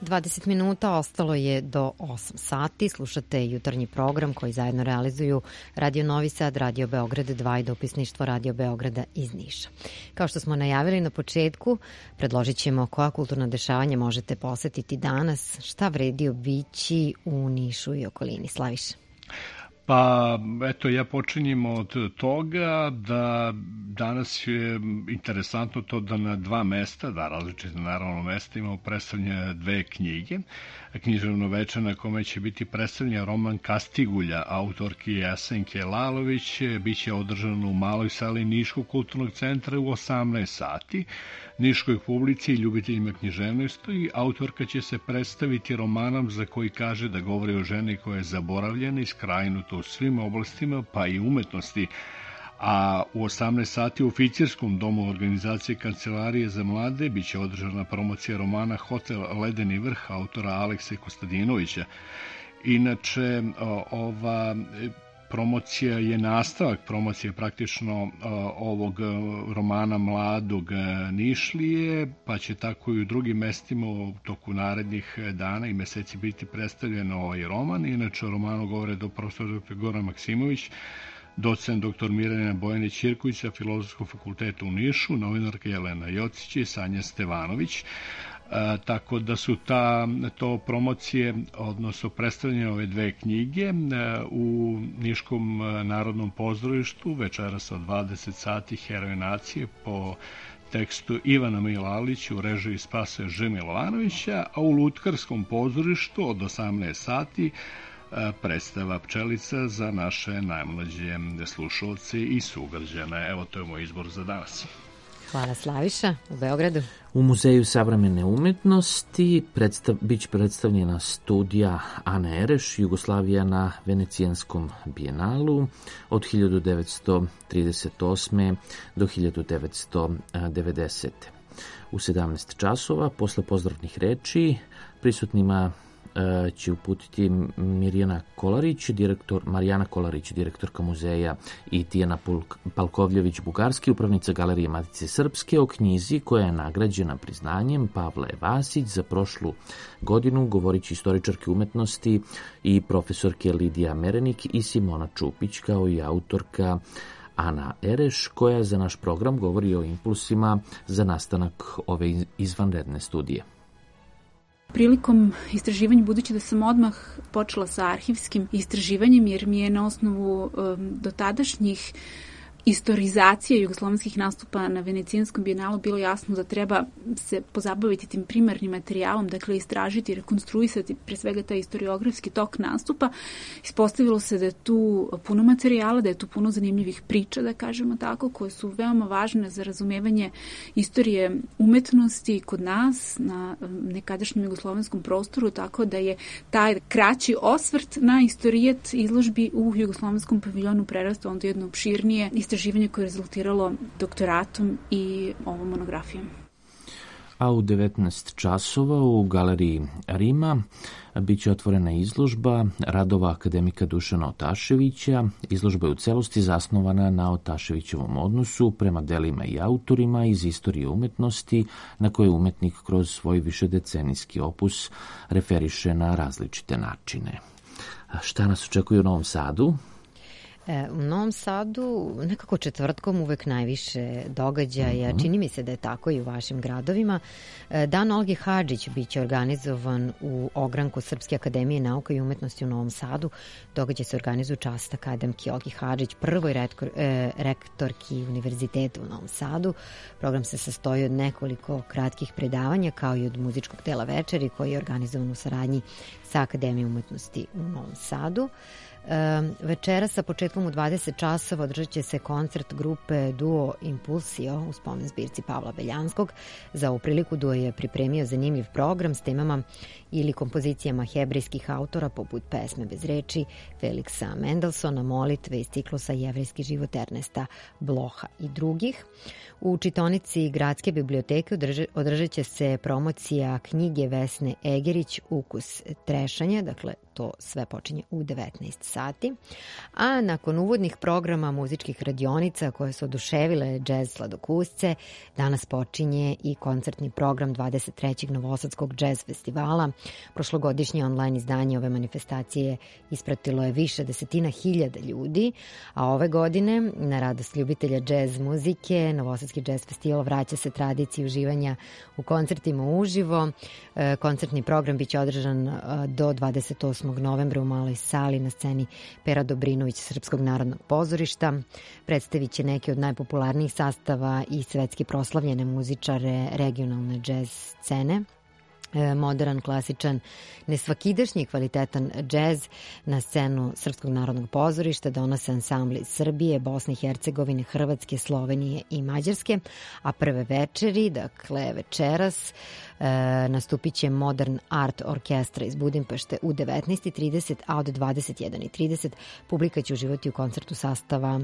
20 minuta, ostalo je do 8 sati. Slušate jutarnji program koji zajedno realizuju Radio Novi Sad, Radio Beograd 2 i dopisništvo Radio Beograda iz Niša. Kao što smo najavili na početku, predložit ćemo koja kulturna dešavanja možete posetiti danas, šta vredi obići u Nišu i okolini. Slaviša. Pa, eto, ja počinjem od toga da danas je interesantno to da na dva mesta, da različite naravno mesta, imamo predstavljene dve knjige. Književno veče na kome će biti predstavljen roman Kastigulja, autorki Jasenke Lalović, biće održano u maloj sali Niškog kulturnog centra u 18 sati. Niškoj publici i ljubiteljima književnosti autorka će se predstaviti romanom za koji kaže da govori o ženi koja je zaboravljena i skrajnuta u svim oblastima, pa i umetnosti. A u 18 sati u oficirskom domu organizacije Kancelarije za mlade biće održana promocija romana Hotel Ledeni vrh autora Alekse Kostadinovića. Inače, ova promocija je nastavak promocije praktično ovog romana mladog Nišlije, pa će tako i u drugim mestima u toku narednih dana i meseci biti predstavljen ovaj roman. Inače, o romanu govore profesor dr. Goran Maksimović, docent dr. Mirjana Bojanić-Ćirković sa Filozofskog fakulteta u Nišu, novinarka Jelena Jocić i Sanja Stevanović. Tako da su to promocije, odnosno predstavljanje ove dve knjige u Niškom narodnom pozorištu večeras od 20 sati Heroji nacije po tekstu Ivana Milalića u režiji Spasa Milovanovića, a u Lutkarskom pozorištu od 18 sati predstava Pčelica za naše najmlađe slušalce i sugrađane. Evo, to je moj izbor za danas. Hvala, Slaviša. U Beogradu? U Muzeju savremene umetnosti biće predstavljena studija Ane Ereš, Jugoslavija na Venecijanskom bijenalu od 1938. do 1990. U 17 časova, posle pozdravnih reči, prisutnima će uputiti Marijana Kolarić, direktorka muzeja, i Tijana Palkovljević-Bugarski, upravnica Galerije Matice Srpske, o knjizi koja je nagrađena priznanjem Pavle Vasić za prošlu godinu. Govorit će istoričarke umetnosti i profesorke Lidija Merenik i Simona Čupić, kao i autorka Ana Ereš, koja za naš program govori o impulsima za nastanak ove izvanredne studije. Prilikom istraživanja, budući da sam odmah počela sa arhivskim istraživanjem, jer mi je na osnovu dotadašnjih istorizacije jugoslovenskih nastupa na Venecijanskom bijenalu bilo jasno da treba se pozabaviti tim primarnim materijalom, dakle istražiti, rekonstruisati pre svega taj historiografski tok nastupa. Ispostavilo se da je tu puno materijala, da je tu puno zanimljivih priča, da kažemo tako, koje su veoma važne za razumevanje istorije umetnosti kod nas na nekadašnjem jugoslovenskom prostoru, tako da je taj kraći osvrt na istorijet izložbi u jugoslovenskom paviljonu prerastao onda jedno opširnije istraživanje koje je rezultiralo doktoratom i ovom monografijom. A u 19 časova u Galeriji Rima biće otvorena izložba radova akademika Dušana Otaševića. Izložba je u celosti zasnovana na Otaševićevom odnosu prema delima i autorima iz istorije umetnosti, na koje umetnik kroz svoj višedecenijski opus referiše na različite načine. A šta nas očekuje u Novom Sadu? U Novom Sadu nekako četvrtkom uvek najviše događaja, čini mi se da je tako i u vašim gradovima. Dan Olge Hadžić biće organizovan u ogranku Srpske akademije nauka i umetnosti u Novom Sadu. Događaj se organizuje čast akademki Olgi Hadžić, prvoj rektorki univerziteta u Novom Sadu. Program se sastoji od nekoliko kratkih predavanja, kao i od muzičkog dela večeri koji je organizovan u saradnji sa Akademijom umetnosti u Novom Sadu. Večera sa početkom u 20 časova održat će se koncert grupe Duo Impulsio u spomen zbirci Pavla Beljanskog. Za ovu priliku Duo je pripremio zanimljiv program s temama ili kompozicijama hebrejskih autora poput pesme bez reči Feliksa Mendelsona, molitve iz ciklusa Jevrejski život Ernesta Bloha i drugih. U čitaonici Gradske biblioteke održat će se promocija knjige Vesne Egerić Ukus trešanja, dakle to sve počinje u 19 sati. A nakon uvodnih programa muzičkih radionica koje su oduševile džez sladokusce, danas počinje i koncertni program 23. Novosadskog džez festivala. Prošlogodišnje online izdanje ove manifestacije ispratilo je više desetina hiljada ljudi, a ove godine, na radost ljubitelja džez muzike, Novosadski džez festival vraća se tradiciji uživanja u koncertima uživo. Koncertni program biće održan do 28. novembra u maloj sali na sceni Pera Dobrinović Srpskog narodnog pozorišta. Predstavit će neke od najpopularnijih sastava i svetski proslavljene muzičare regionalne džez scene. Modern, klasičan, nesvakidašnji kvalitetan džez na scenu Srpskog narodnog pozorišta donose ansambli iz Srbije, Bosne i Hercegovine, Hrvatske, Slovenije i Mađarske, a prve večeri, dakle večeras, nastupit će Modern Art Orkestra iz Budimpešte u 19.30, a od 21.30 publika će uživati u koncertu sastava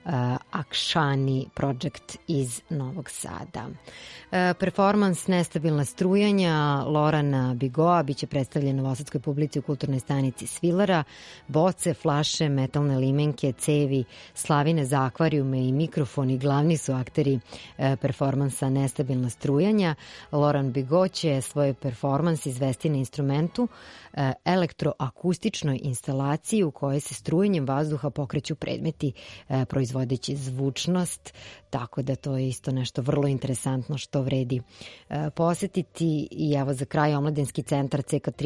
Akšani Project iz Novog Sada. Performans Nestabilna strujanja Lorana Bigoa biće predstavljen novosadskoj publici u kulturnoj stanici Svilara. Boce, flaše, metalne limenke, cevi, slavine za akvarijume i mikrofoni glavni su akteri performansa Nestabilna strujanja. Loran Bigo će svoj performans izvesti na instrumentu elektroakustičnoj instalaciji u kojoj se strujenjem vazduha pokreću predmeti proizvodeći zvučnost, tako da to je isto nešto vrlo interesantno što vredi posetiti. I evo za kraj, Omladinski centar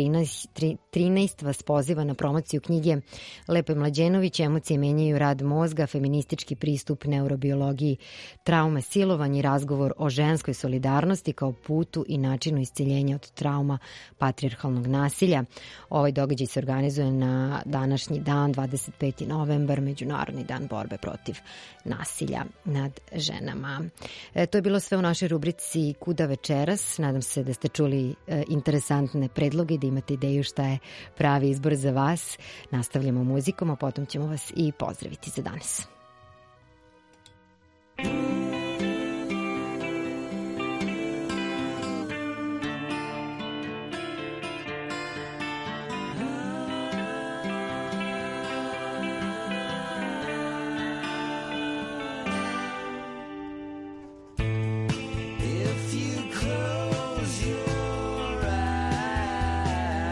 CK13 vas poziva na promociju knjige Lepe Mlađenović, Emocije menjaju rad mozga, feministički pristup neurobiologiji traume, silovanje i razgovor o ženskoj solidarnosti kao putu i načinu isceljenja od trauma patrijarhalnog nasilja. Ovaj događaj se organizuje na današnji dan, 25. novembar, Međunarodni dan borbe protiv nasilja nad ženama. To je bilo sve u našoj rubrici Kuda večeras. Nadam se da ste čuli interesantne predloge i da imate ideju šta je pravi izbor za vas. Nastavljamo muzikom, a potom ćemo vas i pozdraviti za danas.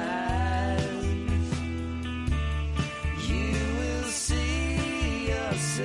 You will see us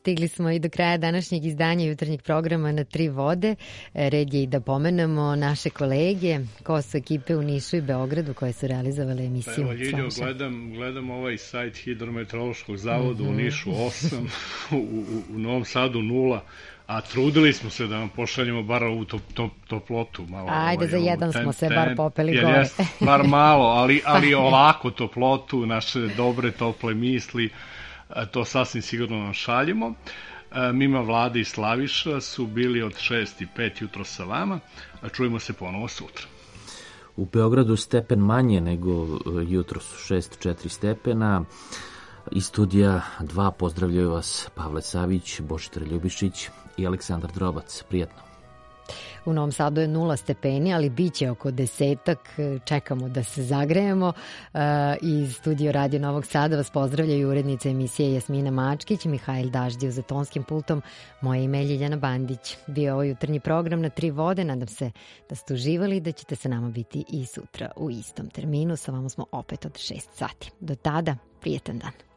Stigli smo i do kraja današnjeg izdanja jutarnjeg programa na Tri vode. Red je i da pomenemo naše kolege, ko su ekipe u Nišu i Beogradu koje su realizovale emisiju. Evo, Ljiljo, gledam ovaj sajt Hidrometeorološkog zavoda u Nišu 8, u Novom Sadu 0, a trudili smo se da vam pošaljemo bar ovu toplotu. Malo, ajde, za jedan smo se bar popeli gore. Bar malo, ali ovako toplotu, naše dobre, tople misli, to sasvim sigurno nam šaljemo. Mima, Vlada i Slaviša su bili od 6:05 jutro sa vama, a čujemo se ponovo sutra. U Beogradu stepen manje nego jutro su 6,4 stepena. Iz studija 2 pozdravljaju vas Pavle Savić, Božidar Ljubišić i Aleksandar Drobac. Prijatno. U Novom Sadu je 0 stepeni, ali bit će oko 10. Čekamo da se zagrejemo. Iz studio Radio Novog Sada vas pozdravljaju urednica emisije Jasmina Mačkić, Mihajl Daždiju za tonskim pultom. Moje ime je Ljiljana Bandić. Bio je ovo jutarnji program na Tri vode. Nadam se da ste uživali i da ćete sa nama biti i sutra u istom terminu. Sa vama smo opet od 6 sati. Do tada, prijetan dan.